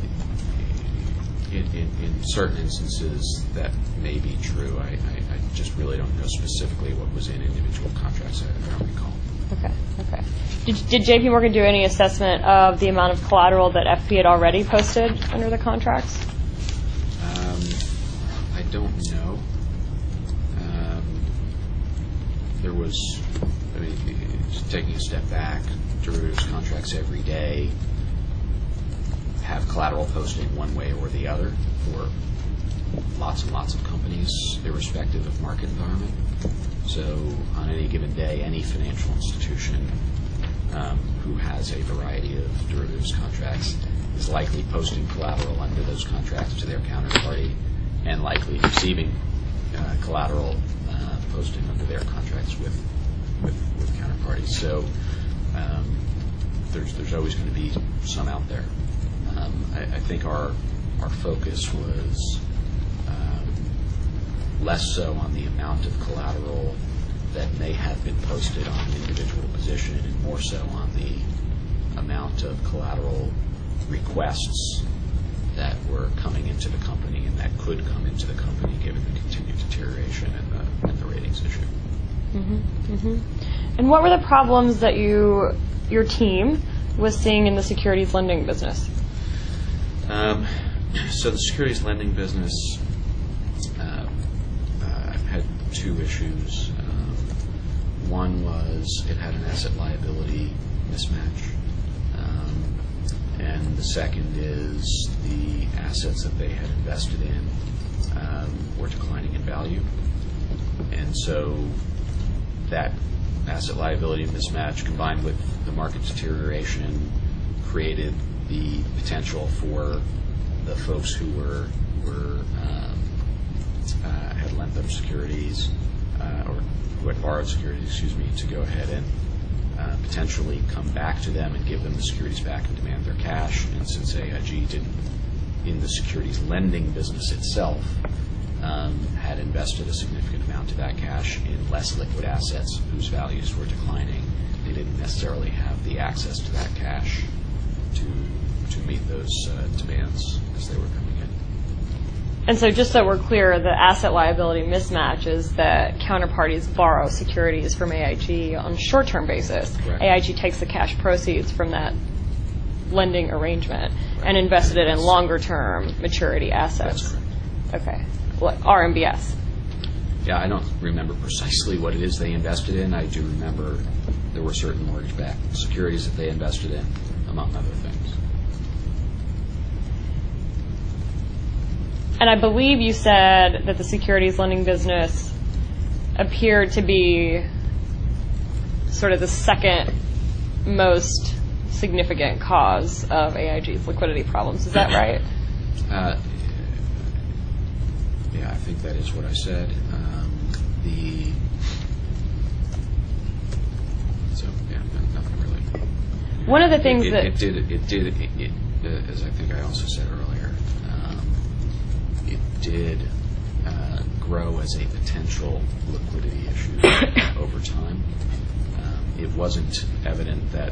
S2: in, in, in certain instances, that may be true. I, I, I just really don't know specifically what was in individual contracts. I, I don't recall.
S1: Okay, okay. Did, did J P Morgan do any assessment of the amount of collateral that F P had already posted under the contracts?
S2: Um, I don't know. Um, there was, I mean, taking a step back, derivatives contracts every day have collateral posting one way or the other for lots and lots of companies, irrespective of market environment. So on any given day, any financial institution um, who has a variety of derivatives contracts is likely posting collateral under those contracts to their counterparty and likely receiving uh, collateral uh, posting under their contracts with with, with counterparties. So um, there's there's always going to be some out there. Um, I, I think our our focus was um, less so on the amount of collateral that may have been posted on an individual position and more so on the amount of collateral requests that were coming into the company and that could come into the company given the continued deterioration in the, in the ratings issue.
S1: Mm-hmm. Mm-hmm. And what were the problems that you, your team was seeing in the securities lending business?
S2: Um, so the securities lending business uh, uh, had two issues. Um, one was it had an asset liability mismatch. Um, and the second is the assets that they had invested in um, were declining in value. And so that asset liability mismatch combined with the market deterioration created the potential for the folks who were were um, uh, had lent them securities uh, or who had borrowed securities, excuse me, to go ahead and uh, potentially come back to them and give them the securities back and demand their cash. And since A I G didn't, in the securities lending business itself, um, had invested a significant amount of that cash in less liquid assets whose values were declining, they didn't necessarily have the access to that cash to to meet those uh, demands as they were coming in.
S1: And so just so we're clear, the asset liability mismatch is that counterparties borrow securities from A I G on a short-term basis.
S2: Correct.
S1: A I G takes the cash proceeds from that lending arrangement
S2: Right.
S1: and invested it in longer-term maturity assets.
S2: That's correct.
S1: Okay. What, R M B S?
S2: Yeah, I don't remember precisely what it is they invested in. I do remember there were certain mortgage-backed securities that they invested in, among other things.
S1: And I believe you said that the securities lending business appeared to be sort of the second most significant cause of A I G's liquidity problems. Is that right?
S2: Uh, yeah, I think that is what I said. Um, the so yeah, nothing really.
S1: One of the things
S2: it, it,
S1: that
S2: it did it did it, it, uh, as I think I also said earlier, um, it did uh, grow as a potential liquidity issue over time. Um, it wasn't evident that.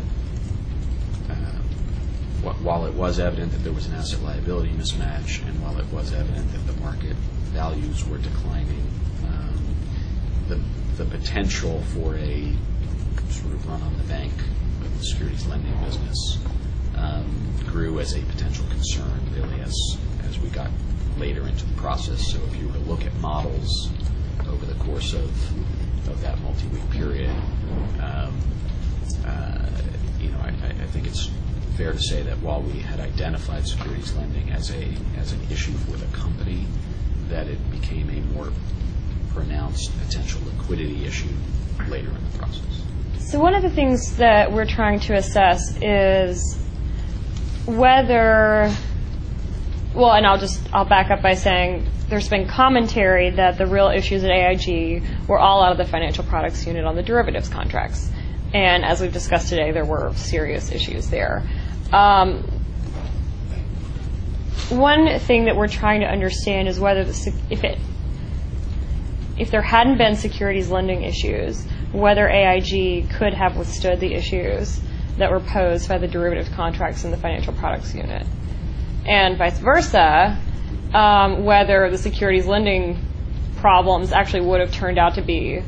S2: While it was evident that there was an asset liability mismatch, and while it was evident that the market values were declining, um, the the potential for a sort of run on the bank of the securities lending business um, grew as a potential concern, really, as as we got later into the process. So, if you were to look at models over the course of of that multi-week period, um, uh, you know, I, I think it's fair to say that while we had identified securities lending as a as an issue for the company, that it became a more pronounced potential liquidity issue later in the process.
S1: So one of the things that we're trying to assess is whether, well, and I'll just I'll back up by saying there's been commentary that the real issues at A I G were all out of the financial products unit on the derivatives contracts. And as we've discussed today, there were serious issues there. Um, one thing that we're trying to understand is whether the, if it if there hadn't been securities lending issues, whether A I G could have withstood the issues that were posed by the derivative contracts in the financial products unit, and vice versa, um, whether the securities lending problems actually would have turned out to be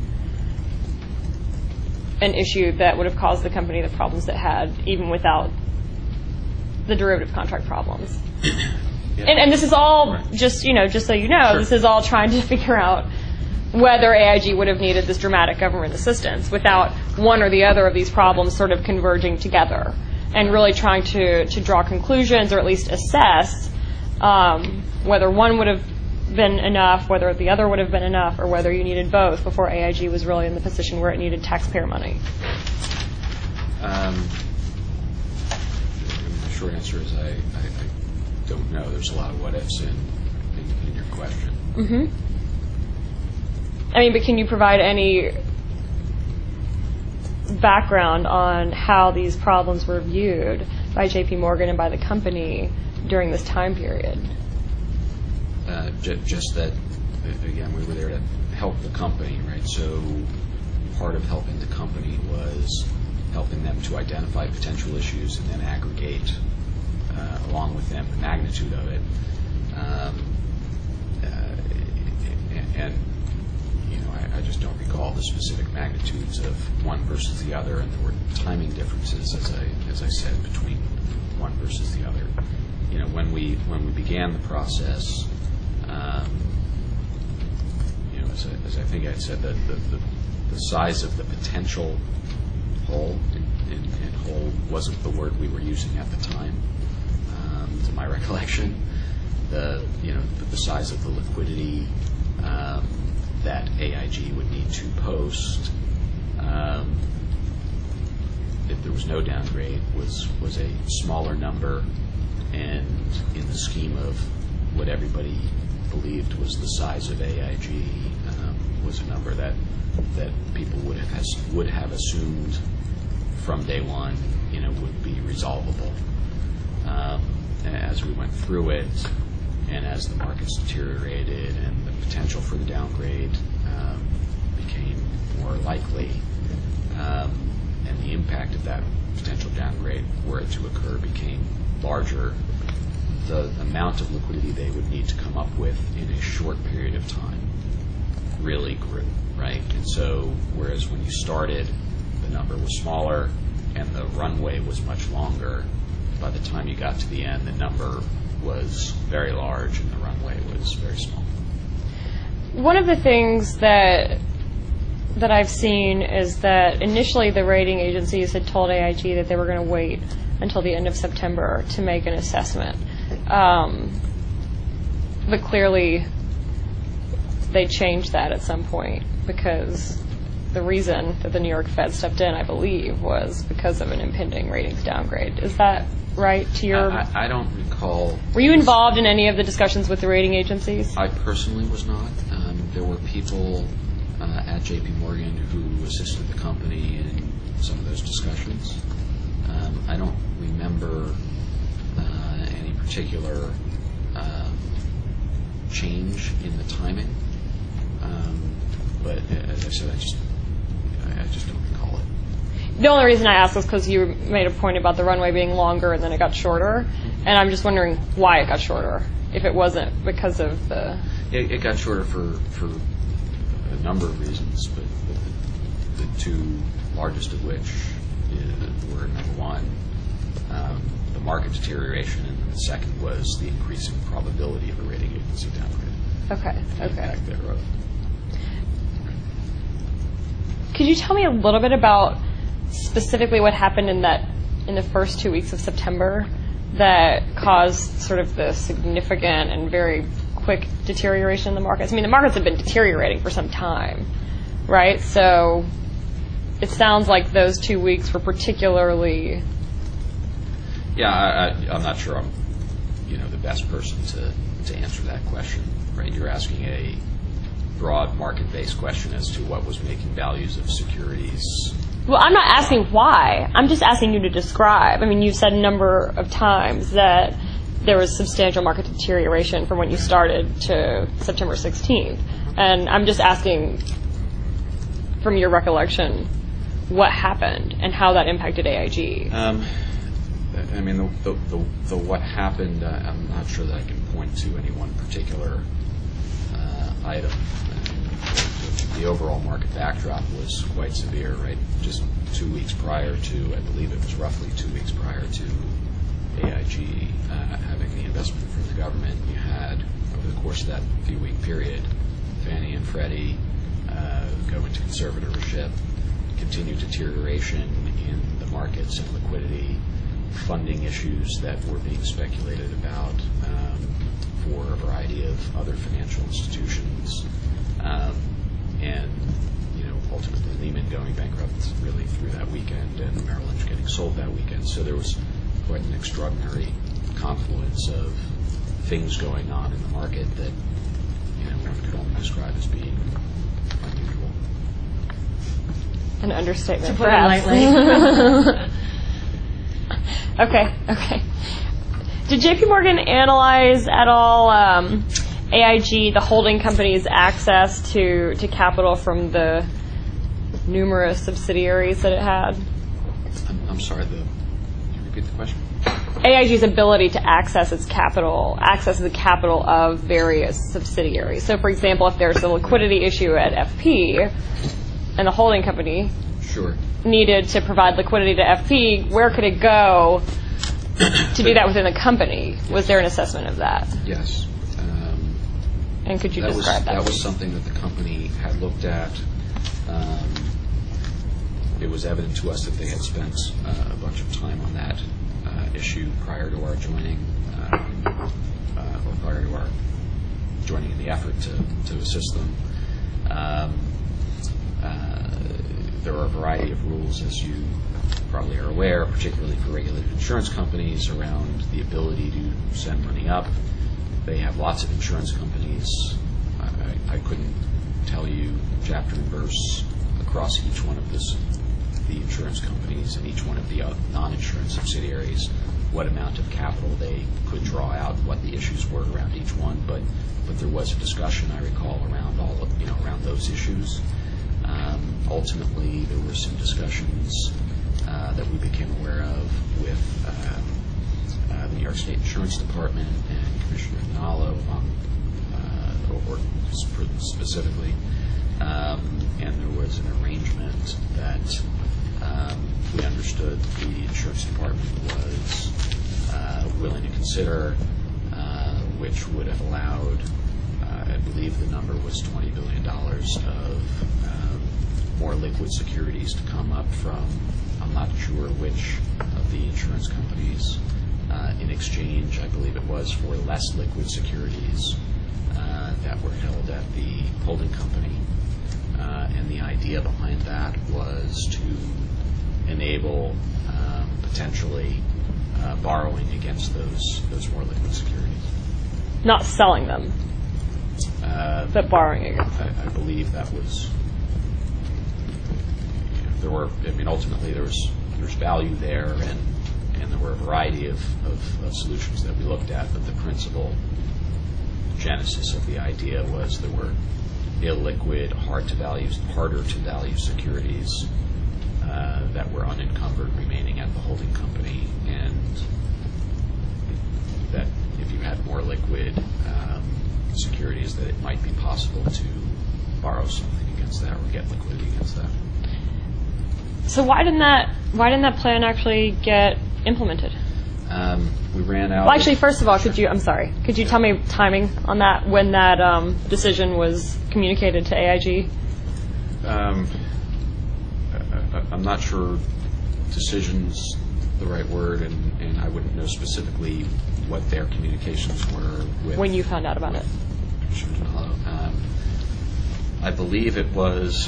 S1: an issue that would have caused the company the problems it had, even without the derivative contract problems.
S2: Yeah.
S1: And, and this is all
S2: Right.
S1: just, you know, just so you know,
S2: Sure.
S1: this is all trying to figure out whether A I G would have needed this dramatic government assistance without one or the other of these problems sort of converging together. and really trying to, to draw conclusions or at least assess um, whether one would have been enough, whether the other would have been enough, or whether you needed both before A I G was really in the position where it needed taxpayer money?
S2: Um, the short answer is I, I, I don't know. There's a lot of what ifs in, in, in your question.
S1: Mm-hmm. I mean, but can you provide any background on how these problems were viewed by J P Morgan and by the company during this time period?
S2: Uh, j- just that, again, we were there to help the company, right? So part of helping the company was helping them to identify potential issues and then aggregate, uh, along with them, the magnitude of it. Um, uh, and, and, you know, I, I just don't recall the specific magnitudes of one versus the other, and there were timing differences, as I as I said, between one versus the other. You know, when we when we began the process. Um, you know, as I, as I think I said, the, the, the, the size of the potential hole in, in, in hole wasn't the word we were using at the time, um, to my recollection. The you know the, the size of the liquidity um, that A I G would need to post um, if there was no downgrade was was a smaller number, and in the scheme of what everybody believed was the size of A I G um, was a number that that people would have has, would have assumed from day one, you know, would be resolvable. Um, as we went through it, and as the markets deteriorated, and the potential for the downgrade um, became more likely, um, and the impact of that potential downgrade, were it to occur, became larger. The amount of liquidity they would need to come up with in a short period of time really grew, right? And so, whereas when you started, the number was smaller and the runway was much longer, by the time you got to the end, the number was very large and the runway was very small.
S1: One of the things that that I've seen is that initially the rating agencies had told A I G that they were going to wait until the end of September to make an assessment. Um, but clearly they changed that at some point, because the reason that the New York Fed stepped in, I believe, was because of an impending ratings downgrade. Is that right to your...
S2: I, I don't recall...
S1: Were you involved in any of the discussions with the rating agencies?
S2: I personally was not. Um, there were people uh, at J P Morgan who assisted the company in some of those discussions. Um, I don't remember uh, any particular um, change in the timing, um, but as I said, I just I just don't recall it.
S1: The only reason I asked was because you made a point about the runway being longer and then it got shorter, and I'm just wondering why it got shorter, if it wasn't because of the...
S2: It, it got shorter for, for a number of reasons, but, but the, the two largest of which uh, were, number one, um, the market deterioration, and the second was the increasing probability of a rating agency downgrade.
S1: Okay,
S2: The
S1: okay.
S2: impact thereof.
S1: Could you tell me a little bit about specifically what happened in that in the first two weeks of September that caused sort of the significant and very quick deterioration in the markets? I mean, the markets have been deteriorating for some time, right? So it sounds like those two weeks were particularly...
S2: Yeah, I, I, I'm not sure I'm, you know, the best person to, to answer that question, right? You're asking a broad market-based question as to what was making values of securities.
S1: Well, I'm not asking why. I'm just asking you to describe. I mean, you've said a number of times that there was substantial market deterioration from when you started to September sixteenth. And I'm just asking, from your recollection, what happened and how that impacted A I G.
S2: Um, I mean, the, the, the, the what happened, uh, I'm not sure that I can point to any one particular uh, item. The overall market backdrop was quite severe, right? Just two weeks prior to, I believe it was roughly two weeks prior to A I G uh, having the investment from the government, you had, over the course of that few-week period, Fannie and Freddie uh, go into conservatorship, continued deterioration in the markets and liquidity, funding issues that were being speculated about um, for a variety of other financial institutions. Um, and, you know, ultimately Lehman going bankrupt really through that weekend and Merrill Lynch getting sold that weekend. So there was quite an extraordinary confluence of things going on in the market that, you know, one could only describe as being unusual.
S1: An understatement,
S4: To put it
S1: perhaps.
S4: lightly.
S1: Okay, okay. Did J P Morgan analyze at all um, A I G, the holding company's access to, to capital from the numerous subsidiaries that it had?
S2: I'm, I'm sorry, the, can you repeat the question?
S1: A I G's ability to access its capital, access the capital of various subsidiaries. So, for example, if there's a liquidity issue at F P and the holding company
S2: Sure.
S1: needed to provide liquidity to F P, where could it go to do that within the company? Was there an assessment of that?
S2: Yes. Um,
S1: And could you
S2: that
S1: describe
S2: was,
S1: that?
S2: That was something that the company had looked at. Um, it was evident to us that they had spent uh, a bunch of time on that uh, issue prior to our joining, uh, uh, or prior to our joining in the effort to, to assist them. Um, uh, there are a variety of rules, as you probably are aware, particularly for regulated insurance companies, around the ability to send money up. They have lots of insurance companies. I, I, I couldn't tell you chapter and verse across each one of this, the insurance companies and each one of the uh, non-insurance subsidiaries what amount of capital they could draw out, what the issues were around each one. But but there was a discussion, I recall, around all of, you know around those issues. Um, ultimately, there were some discussions uh, that we became aware of with um, uh, the New York State Insurance Department and Commissioner Nalo, um, uh, or, or specifically, um, and there was an arrangement that um, we understood the insurance department was uh, willing to consider, uh, which would have allowed, uh, I believe the number was twenty billion dollars of um, more liquid securities to come up from, I'm not sure which of the insurance companies, uh, in exchange, I believe it was, for less liquid securities uh, that were held at the holding company. Uh, and the idea behind that was to enable um, potentially uh, borrowing against those those more liquid securities.
S1: Not selling them,
S2: Uh,
S1: but borrowing against them.
S2: I, I believe that was. You know, there were. I mean, ultimately, there was there's value there, and and there were a variety of, of, of solutions that we looked at. But the principal genesis of the idea was there were illiquid, hard to value, harder to value securities uh, that were unencumbered remaining at the holding company, and that if you had more liquid um, securities, that it might be possible to borrow something against that or get liquidity against that.
S1: So why didn't that why didn't that plan actually get implemented?
S2: Um, we ran out.
S1: Well, actually, first of all, could you? I'm sorry. Could you tell me timing on that when that um, decision was communicated to A I G?
S2: Um, I, I'm not sure decision's the right word, and, and I wouldn't know specifically what their communications were with.
S1: When you found out about it?
S2: Um, I believe it was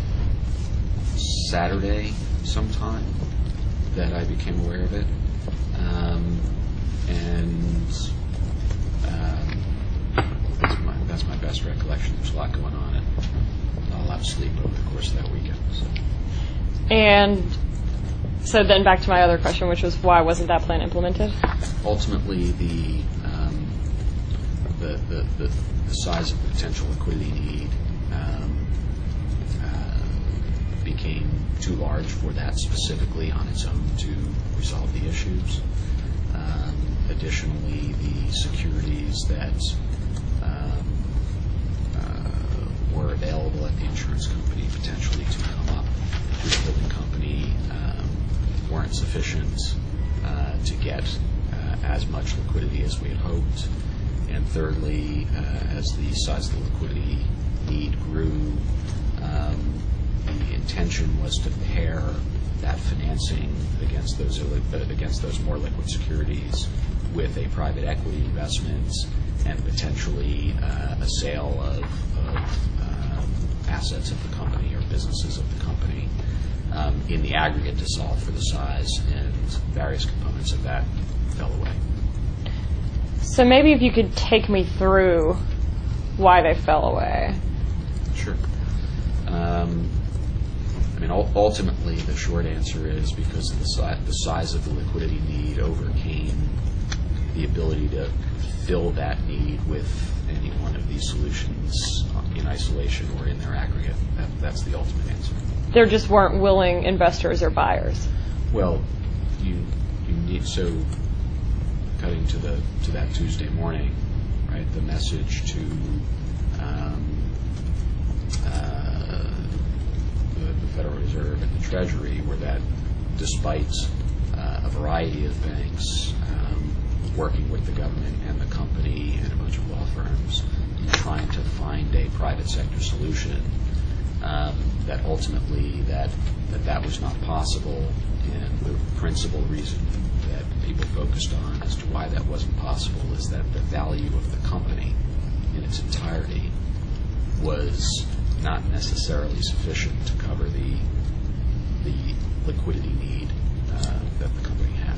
S2: Saturday sometime that I became aware of it. Um, and um, that's, my, that's my best recollection. There's a lot going on, and I'll have sleep over the course of that weekend. So.
S1: And so then back to my other question, which was why wasn't that plan implemented?
S2: Ultimately, the, um, the, the, the, the size of the potential liquidity need um, uh, became too large for that specifically on its own to resolve the issues. Um, additionally, the securities that um, uh, were available at the insurance company potentially to come up to the holding company um, weren't sufficient uh, to get uh, as much liquidity as we had hoped. And thirdly, uh, as the size of the liquidity need grew, um, the intention was to pair that financing against those illi- against those more liquid securities with a private equity investment and potentially uh, a sale of, of um, assets of the company or businesses of the company um, in the aggregate to solve for the size, and various components of that fell away.
S1: So maybe if you could take me through why they fell away.
S2: Sure. Um, I mean, ul- ultimately, the short answer is because of the, si- the size of the liquidity need overcame the ability to fill that need with any one of these solutions in isolation or in their aggregate. That, that's the ultimate answer.
S1: There just weren't willing investors or buyers.
S2: Well, you you need so cutting to the to that Tuesday morning, right? The message to um, uh, the, the Federal Reserve and the Treasury were that despite uh, a variety of banks um, working with the government and the company and a bunch of law firms trying to find a private sector solution, um, that ultimately that, that that was not possible, and the principal reason that people focused on as to why that wasn't possible is that the value of the company in its entirety was not necessarily sufficient to cover the the liquidity need uh, that the company had.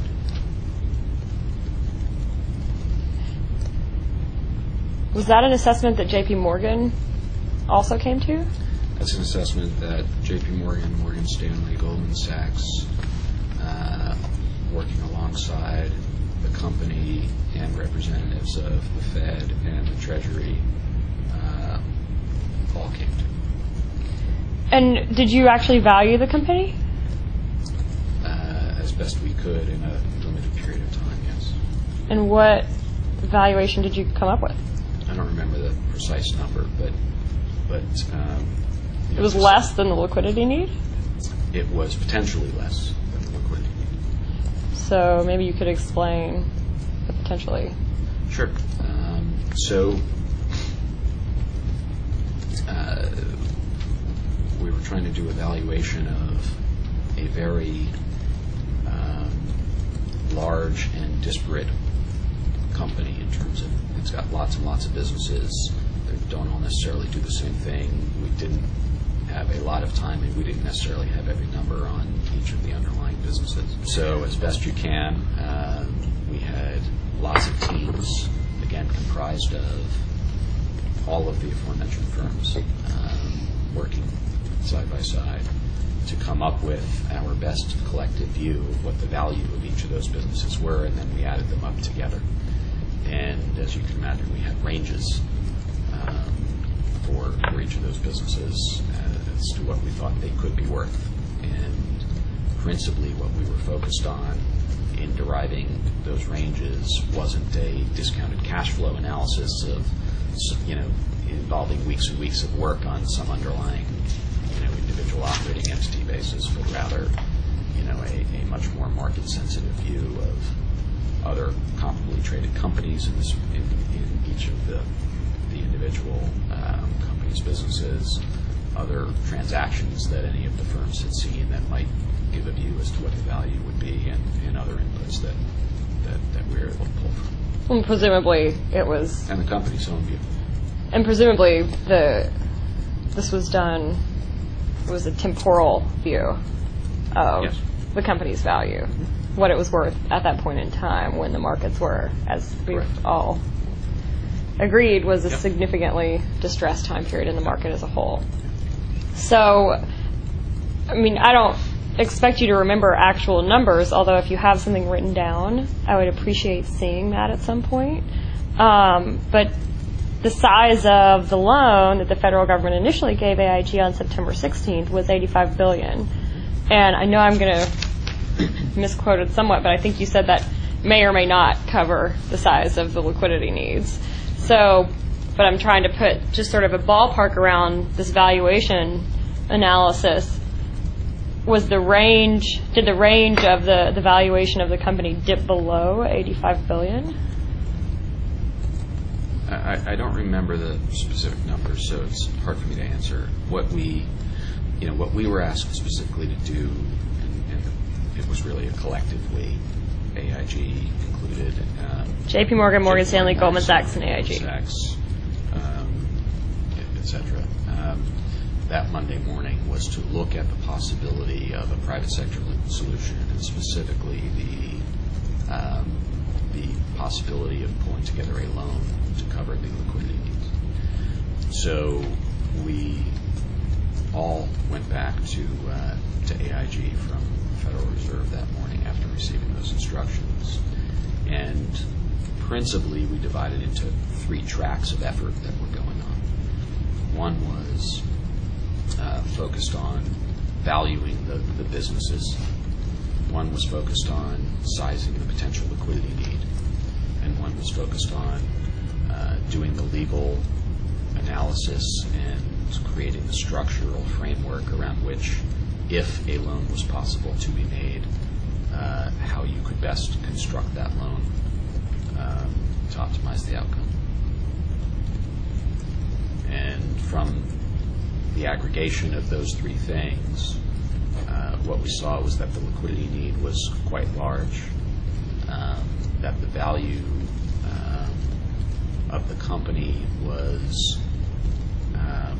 S1: Was that an assessment that J P Morgan also came to?
S2: That's an assessment that J P Morgan, Morgan Stanley, Goldman Sachs, uh, working alongside the company and representatives of the Fed and the Treasury, uh, all came to.
S1: And did you actually value the company?
S2: Uh, as best we could in a limited period of time, yes.
S1: And what valuation did you come up with?
S2: I don't remember the precise number, but but um,
S1: It was less than the liquidity need?
S2: It was potentially less than the liquidity need.
S1: So maybe you could explain the potentially.
S2: Sure. Um, so uh, we were trying to do a valuation of a very um, large and disparate company in terms of it's got lots and lots of businesses. They don't all necessarily do the same thing. We didn't have a lot of time, and we didn't necessarily have every number on each of the underlying businesses. So as best you can, um, we had lots of teams, again, comprised of all of the aforementioned firms, um, working side by side to come up with our best collective view of what the value of each of those businesses were, and then we added them up together. And as you can imagine, we had ranges um, for, for each of those businesses as to what we thought they could be worth. And principally what we were focused on in deriving those ranges wasn't a discounted cash flow analysis of, you know, involving weeks and weeks of work on some underlying, you know, individual operating entity basis, but rather, you know, a, a much more market-sensitive view of other comparably traded companies in, this, in, in each of the, the individual um, companies' businesses, other transactions that any of the firms had seen that might give a view as to what the value would be, and, and other inputs that, that, that we were able to pull from.
S1: And presumably it was...
S2: And the company's own view.
S1: And presumably the this was done, it was a temporal view of
S2: Yes.
S1: the company's value, what it was worth at that point in time when the markets were, as we've
S2: Correct.
S1: all agreed, was a
S2: Yep.
S1: significantly distressed time period in the market as a whole. So, I mean, I don't expect you to remember actual numbers, although if you have something written down, I would appreciate seeing that at some point. Um, but the size of the loan that the federal government initially gave A I G on September sixteenth was eighty-five billion dollars. And I know I'm going to misquote it somewhat, but I think you said that may or may not cover the size of the liquidity needs. So, but I'm trying to put just sort of a ballpark around this valuation analysis. Was the range, did the range of the, the valuation of the company dip below eighty-five billion dollars?
S2: I, I don't remember the specific numbers, so it's hard for me to answer. What we, you know, what we were asked specifically to do, and, and it was really a collectively, A I G included. Um,
S1: J P Morgan, Morgan
S2: J P
S1: Stanley, Goldman
S2: Morgan,
S1: Sachs, and A I G.
S2: Goldman Sachs, um, et cetera. Um, that Monday morning was to look at the possibility of a private sector solution, and specifically the um, the possibility of pulling together a loan to cover the liquidity needs. So we all went back to uh, to A I G from the Federal Reserve that morning after receiving those instructions, and principally we divided into three tracks of effort that were going on. One was uh, focused on valuing the, the businesses. One was focused on sizing the potential liquidity need, and one was focused on uh, doing the legal analysis and creating the structural framework around which, if a loan was possible to be made, uh, how you could best construct that loan um, to optimize the outcome. And from the aggregation of those three things, uh, what we saw was that the liquidity need was quite large, um, that the value um, of the company was um,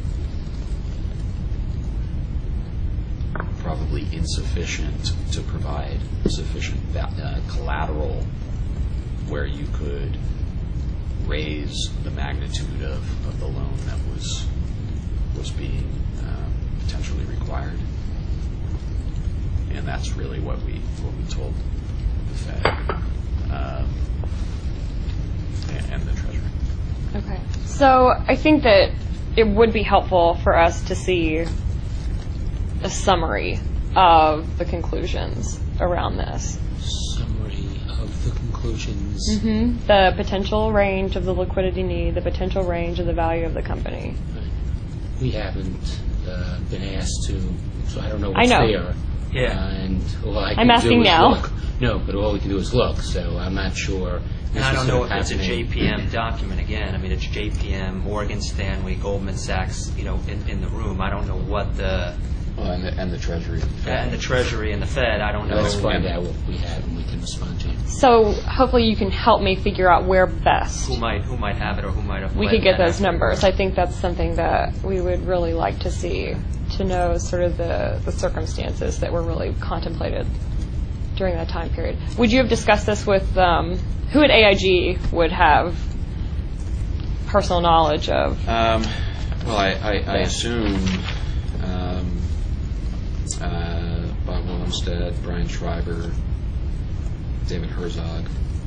S2: probably insufficient to provide sufficient uh, collateral where you could raise the magnitude of, of the loan that was was being um, potentially required. And that's really what we what we told the Fed um, and, and the Treasury.
S1: Okay. So I think that it would be helpful for us to see a summary of the conclusions around this.
S4: Summary of the conclusions.
S1: Mm-hmm. The potential range of the liquidity need, the potential range of the value of the company.
S4: Right. We haven't uh, been asked to, so I don't know what's
S1: I know.
S4: there.
S3: Yeah.
S4: Uh, and all I
S1: I'm
S4: can
S1: asking
S4: do is
S1: now.
S4: look. No, but all we can do is look, so I'm not sure.
S3: And I don't know if it's a
S4: happening.
S3: J P M document again. I mean, it's J P M, Morgan Stanley, Goldman Sachs, you know, in, in the room. I don't know what the
S2: Well, and the, and the Treasury.
S3: and the Treasury and the Fed. I don't know.
S4: Let's find out what we have and we can respond to you.
S1: So hopefully you can help me figure out where best
S3: who might who might have it or who might have.
S1: we
S3: led
S1: could get
S3: that
S1: those
S3: effort.
S1: numbers. I think that's something that we would really like to see, to know sort of the, the circumstances that were really contemplated during that time period. Would you have discussed this with, um, who at A I G would have personal knowledge of?
S2: Um, well, I, I, I assume um, uh, Bob Willemstad, Brian Schreiber, David Herzog,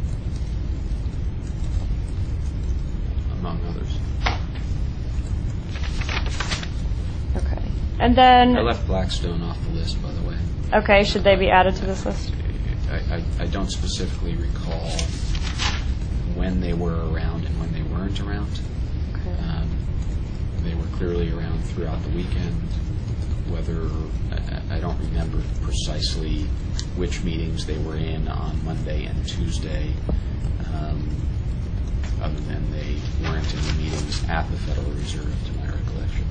S2: among others.
S1: Okay. And then,
S2: I left Blackstone off the list, by the way.
S1: okay, should they be added to this list?
S2: I, I, I don't specifically recall when they were around and when they weren't around.
S1: Okay.
S2: Um, they were clearly around throughout the weekend. Whether I, I don't remember precisely which meetings they were in on Monday and Tuesday, um, other than they weren't in the meetings at the Federal Reserve, to my recollection.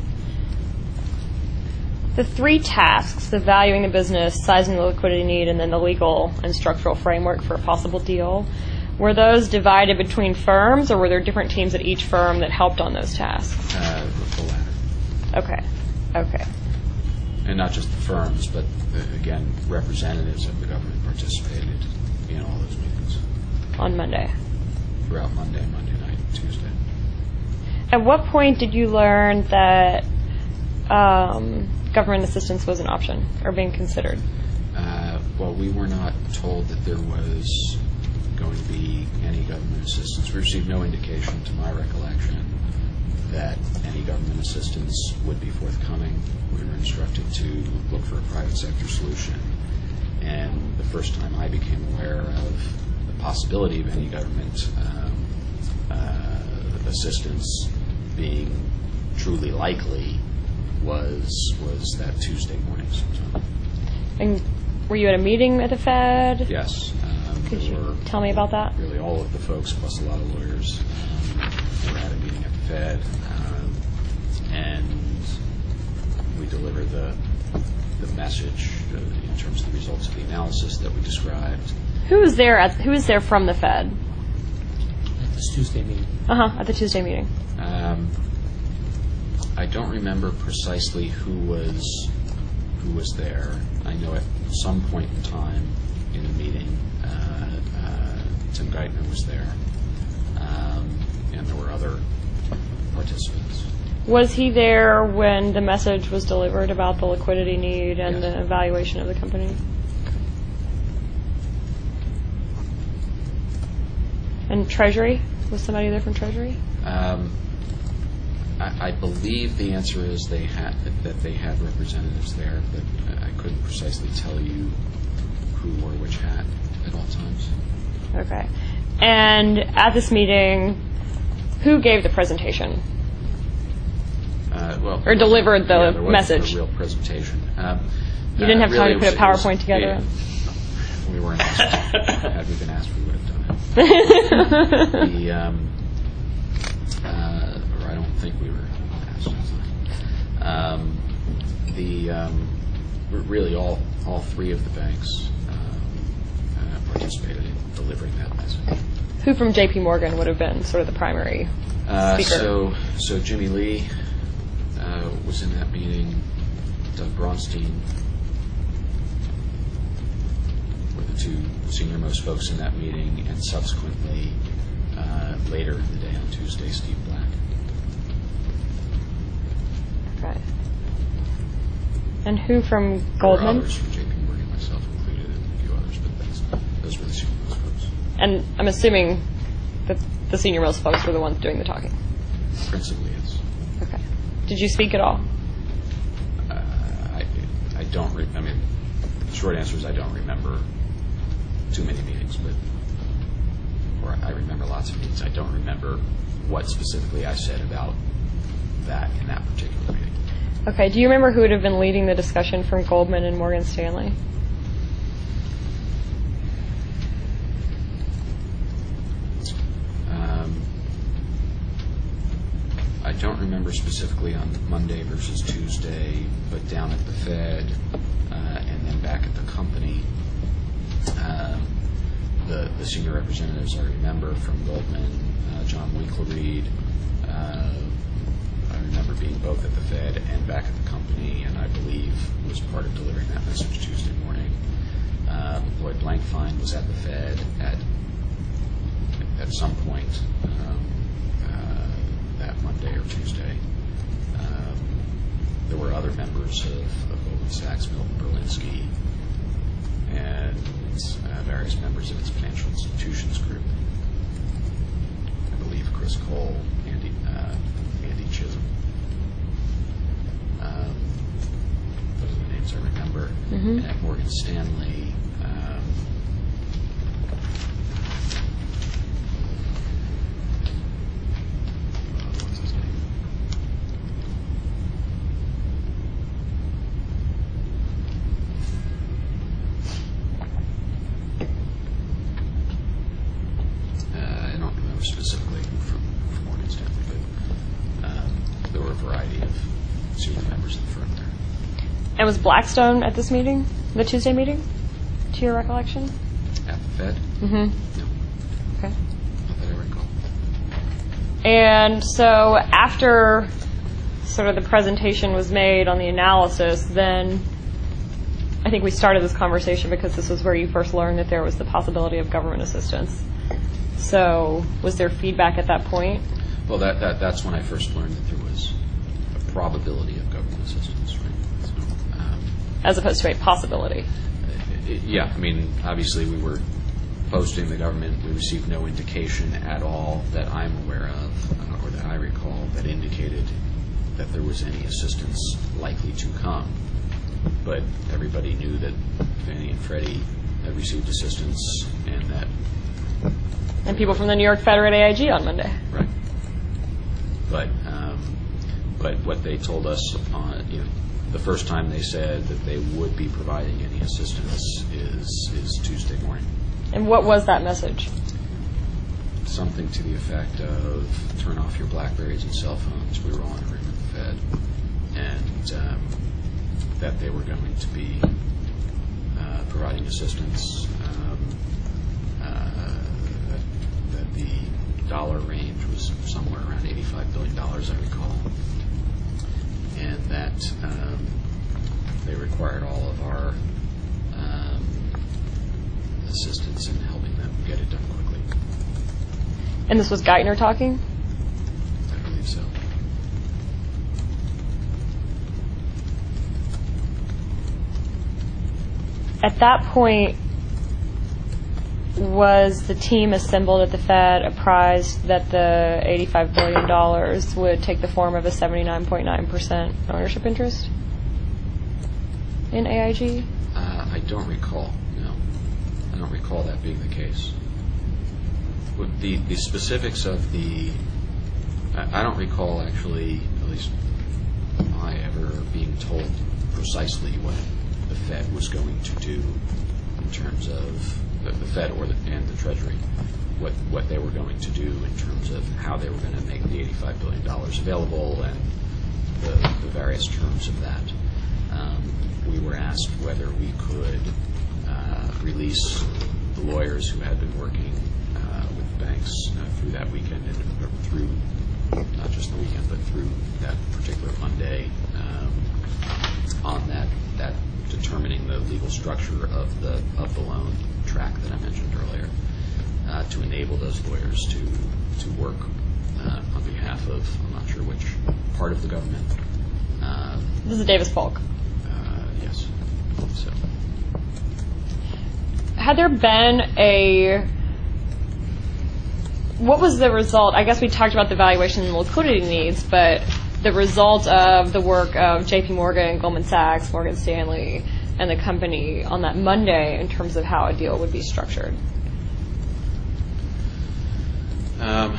S1: The three tasks, the valuing the business, sizing the liquidity need, and then the legal and structural framework for a possible deal, were those divided between firms, or were there different teams at each firm that helped on those tasks?
S2: Uh, the latter.
S1: Okay. Okay.
S2: And not just the firms, but, uh, again, representatives of the government participated in all those meetings
S1: On Monday.
S2: throughout Monday, Monday night, Tuesday.
S1: At what point did you learn that um, government assistance was an option or being considered?
S2: Uh, well, we were not told that there was going to be any government assistance. We received no indication, to my recollection, that any government assistance would be forthcoming. We were instructed to look for a private sector solution. And the first time I became aware of the possibility of any government um, uh, assistance being truly likely was was that Tuesday morning sometime.
S1: And were you at a meeting at the Fed?
S2: Yes. Um,
S1: Could
S2: there
S1: you
S2: were
S1: tell me about that?
S2: Really all of the folks, plus a lot of lawyers, um, were at a meeting at the Fed, um, and we delivered the the message uh, in terms of the results of the analysis that we described.
S1: Who was there? At, who was there from the Fed?
S4: At this Tuesday meeting.
S1: Uh huh. At the Tuesday meeting.
S2: Um, I don't remember precisely who was who was there. I know at some point in time in the meeting, uh, uh, Tim Geithner was there, um, and there were other participants.
S1: Was he there when the message was delivered about the liquidity need and
S2: Yes.
S1: the evaluation of the company? And Treasury? Was somebody there from Treasury?
S2: Um, I, I believe the answer is they had that, that they had representatives there, but I couldn't precisely tell you who wore which hat at all times.
S1: Okay. And at this meeting, who gave the presentation?
S2: Uh, well,
S1: Or delivered the
S2: yeah, there wasn't
S1: message.
S2: a real presentation. Um,
S1: You didn't have
S2: uh,
S1: time
S2: really
S1: to put a
S2: it was-
S1: PowerPoint together?
S2: Yeah, we weren't asked. Had we been asked, we would have done it. the, um, uh, or I don't think we were asked. Um, the um, really all all three of the banks um, uh, participated in delivering that message.
S1: Who from J P Morgan would have been sort of the primary
S2: Uh,
S1: speaker?
S2: so, so Jimmy Lee uh, was in that meeting. Doug Braunstein were the two senior-most folks in that meeting, and subsequently, uh, later in the day on Tuesday, Steve Black.
S1: Right. And who from
S2: There were
S1: Goldman?
S2: others from J P Morgan, myself included, and a few others, but that's, those were the senior-most folks.
S1: And I'm assuming that the senior most folks were the ones doing the talking.
S2: Principally, yes.
S1: Okay. Did you speak at all?
S2: Uh, I, I don't. Re- I mean, the short answer is I don't remember too many meetings, but or I remember lots of meetings. I don't remember what specifically I said about that in that particular meeting.
S1: Okay. Do you remember who would have been leading the discussion from Goldman and Morgan Stanley?
S2: Um, I don't remember specifically on Monday versus Tuesday, but down at the Fed uh, and then back at the company, um, the, the senior representatives I remember from Goldman, uh, John Winklereed, uh, I remember being both at the Fed and back at the company, and I believe was part of delivering that message Tuesday morning. Um, Lloyd Blankfein was at the Fed at at some point um, uh, that Monday or Tuesday. Um, there were other members of, of Goldman Sachs, Milton Berlinski, and uh, various members of its financial institutions group. I believe Chris Cole, Andy, uh, Andy Chisholm. Um, those are the names I remember.
S1: Mhm.
S2: And at Morgan Stanley, um, uh, what's his name? Uh, I don't remember specifically who from, from Morgan Stanley, but um, there were a variety of senior members of the firm there.
S1: And was Blackstone at this meeting, the Tuesday meeting, to your recollection?
S2: At the Fed?
S1: Mm-hmm.
S2: No,
S1: Okay.
S2: not that I recall.
S1: And so after sort of the presentation was made on the analysis, then I think we started this conversation because this was where you first learned that there was the possibility of government assistance. So was there feedback at that point?
S2: Well, that, that that's when I first learned that there was a probability of government assistance, right? So, um,
S1: As opposed to a possibility.
S2: it- it- yeah, I mean, obviously we were posting the government. We received no indication at all that I'm aware of, uh, or that I recall, that indicated that there was any assistance likely to come. But everybody knew that Fannie and Freddie had received assistance, and that
S1: And people from the New York Fed were at A I G on Monday.
S2: right. But um, but what they told us on, you know, the first time they said that they would be providing any assistance is is Tuesday morning.
S1: And what was that message?
S2: Something to the effect of turn off your BlackBerries and cell phones. We were all in a room at the Fed, and um, that they were going to be uh, providing assistance, um, uh, that, that the dollar range was somewhere around eighty-five billion dollars, I recall, and that um, they required all of our um, assistance in helping them get it done quickly.
S1: And this was Geithner talking?
S2: I believe so.
S1: At that point, was the team assembled at the Fed apprised that the eighty-five billion dollars would take the form of a seventy-nine point nine percent ownership interest in A I G?
S2: Uh, I don't recall, no. I don't recall that being the case. With the, the specifics of the, I, I don't recall actually, at least I ever being told precisely what the Fed was going to do in terms of the, the Fed or the, and the Treasury, what what they were going to do in terms of how they were going to make the eighty-five billion dollars available and the, the various terms of that. Um, we were asked whether we could uh, release the lawyers who had been working uh, with banks uh, through that weekend and through not just the weekend but through that particular Monday um, on that that determining the legal structure of the of the loan track that I mentioned earlier, uh, to enable those lawyers to to work uh, on behalf of, I'm not sure which part of the government. Um,
S1: This is Davis Polk.
S2: uh, yes. So
S1: Had there been a, what was the result? I guess we talked about the valuation and liquidity needs, but the result of the work of J P Morgan, Goldman Sachs, Morgan Stanley, and the company on that Monday in terms of how a deal would be structured?
S2: Um,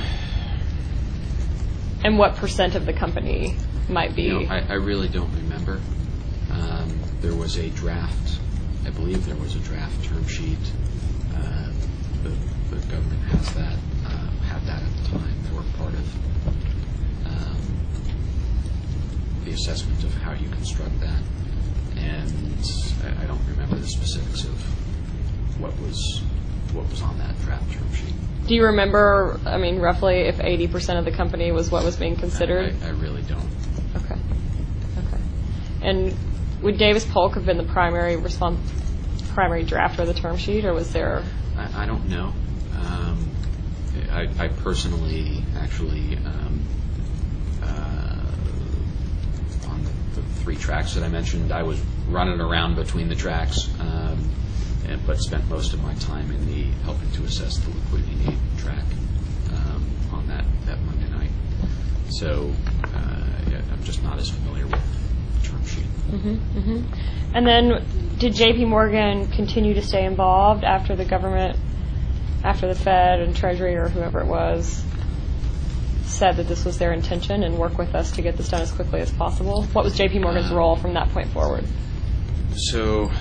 S1: And what percent of the company might be?
S2: you know, I, I really don't remember. Um, there was a draft, I believe there was a draft term sheet. Uh, the, the government has that, uh, had that at the time. They were part of um, the assessment of how you construct that. And I, I don't remember the specifics of what was what was on that draft term sheet.
S1: Do you remember, I mean, roughly if eighty percent of the company was what was being considered?
S2: I, I really don't.
S1: Okay. Okay. And would Davis Polk have been the primary respons- primary drafter of the term sheet, or was there?
S2: I, I don't know. Um, I, I personally actually um, uh, on the, the three tracks that I mentioned, I was running around between the tracks, um, and, but spent most of my time in the helping to assess the liquidity need track um, on that, that Monday night. So uh, yeah, I'm just not as familiar with the term sheet.
S1: Mm-hmm, mm-hmm. And then did J P Morgan continue to stay involved after the government, after the Fed and Treasury or whoever it was, said that this was their intention and work with us to get this done as quickly as possible? What was J P Morgan's
S2: Uh,
S1: role from that point forward?
S2: So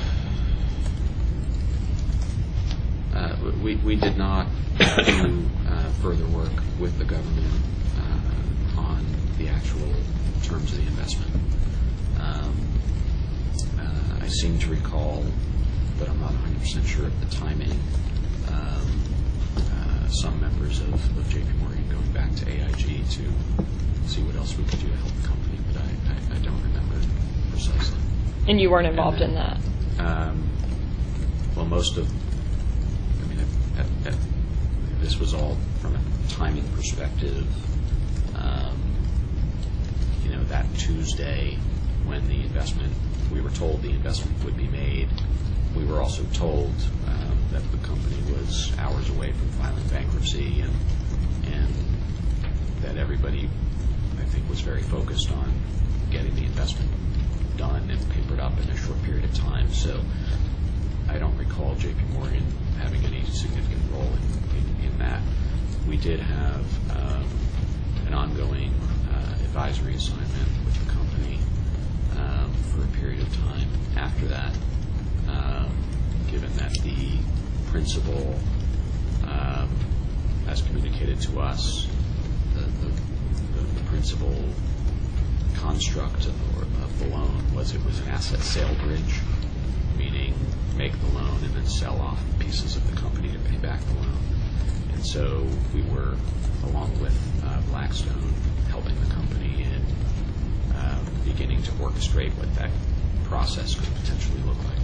S2: uh, we we did not do uh, further work with the government uh, on the actual terms of the investment. Um, uh, I seem to recall, but I'm not one hundred percent sure of the timing, um, uh, some members of, of J P Morgan going back to A I G to see what else we could do to help the company, but I, I, I don't remember precisely.
S1: And you weren't involved
S2: then,
S1: in that?
S2: Um, well, most of, I mean, at, at, at, this was all from a timing perspective. Um, you know, that Tuesday when the investment, we were told the investment would be made. We were also told um, that the company was hours away from filing bankruptcy, and and that everybody, I think, was very focused on getting the investment done and papered up in a short period of time. So I don't recall J P Morgan having any significant role in, in, in that. We did have um, an ongoing uh, advisory assignment with the company um, for a period of time after that, um, given that the principal, um, as communicated to us, the, the, the, the principal construct of, or of the loan was it was an asset sale bridge, meaning make the loan and then sell off pieces of the company to pay back the loan. And so we were, along with uh, Blackstone, helping the company in uh, beginning to orchestrate what that process could potentially look like.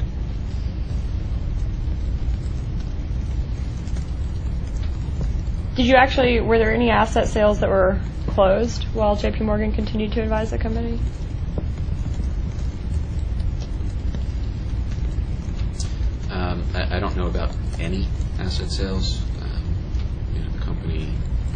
S1: Did you actually, were there any asset sales that were closed while J P Morgan continued to advise the company?
S2: Um, I, I don't know about any asset sales. Um, you know, the company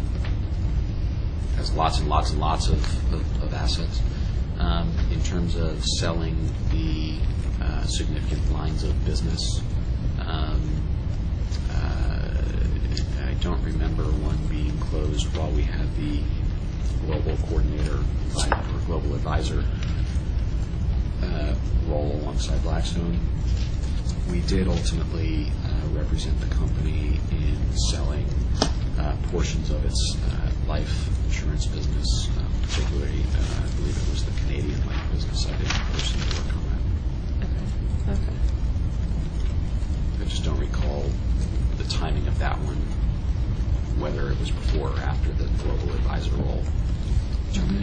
S2: has lots and lots and lots of, of, of assets. Um, in terms of selling the uh, significant lines of business, um, uh, I don't remember one being closed while we had the global coordinator or global advisor uh, role alongside Blackstone. We did ultimately uh, represent the company in selling uh, portions of its uh, life insurance business, uh, particularly, uh, I believe it was the Canadian life business. I didn't personally work on that.
S1: Okay. Okay.
S2: I just don't recall the timing of that one, whether it was before or after the global advisor role terminated.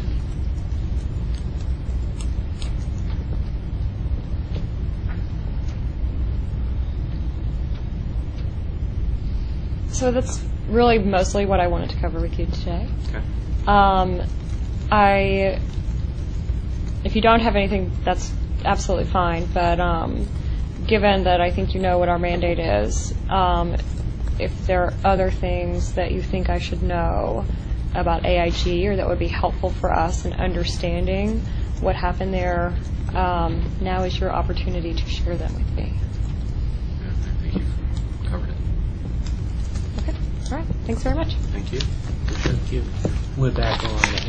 S1: So that's really mostly what I wanted to cover with you today.
S2: Okay.
S1: Um, I, if you don't have anything, that's absolutely fine. But um, given that I think you know what our mandate is, um, if there are other things that you think I should know about A I G or that would be helpful for us in understanding what happened there, um, now is your opportunity to share them with me.
S2: Yeah, I think you've covered it.
S1: Okay. All right. Thanks very much.
S2: Thank you.
S4: Thank you. We're back on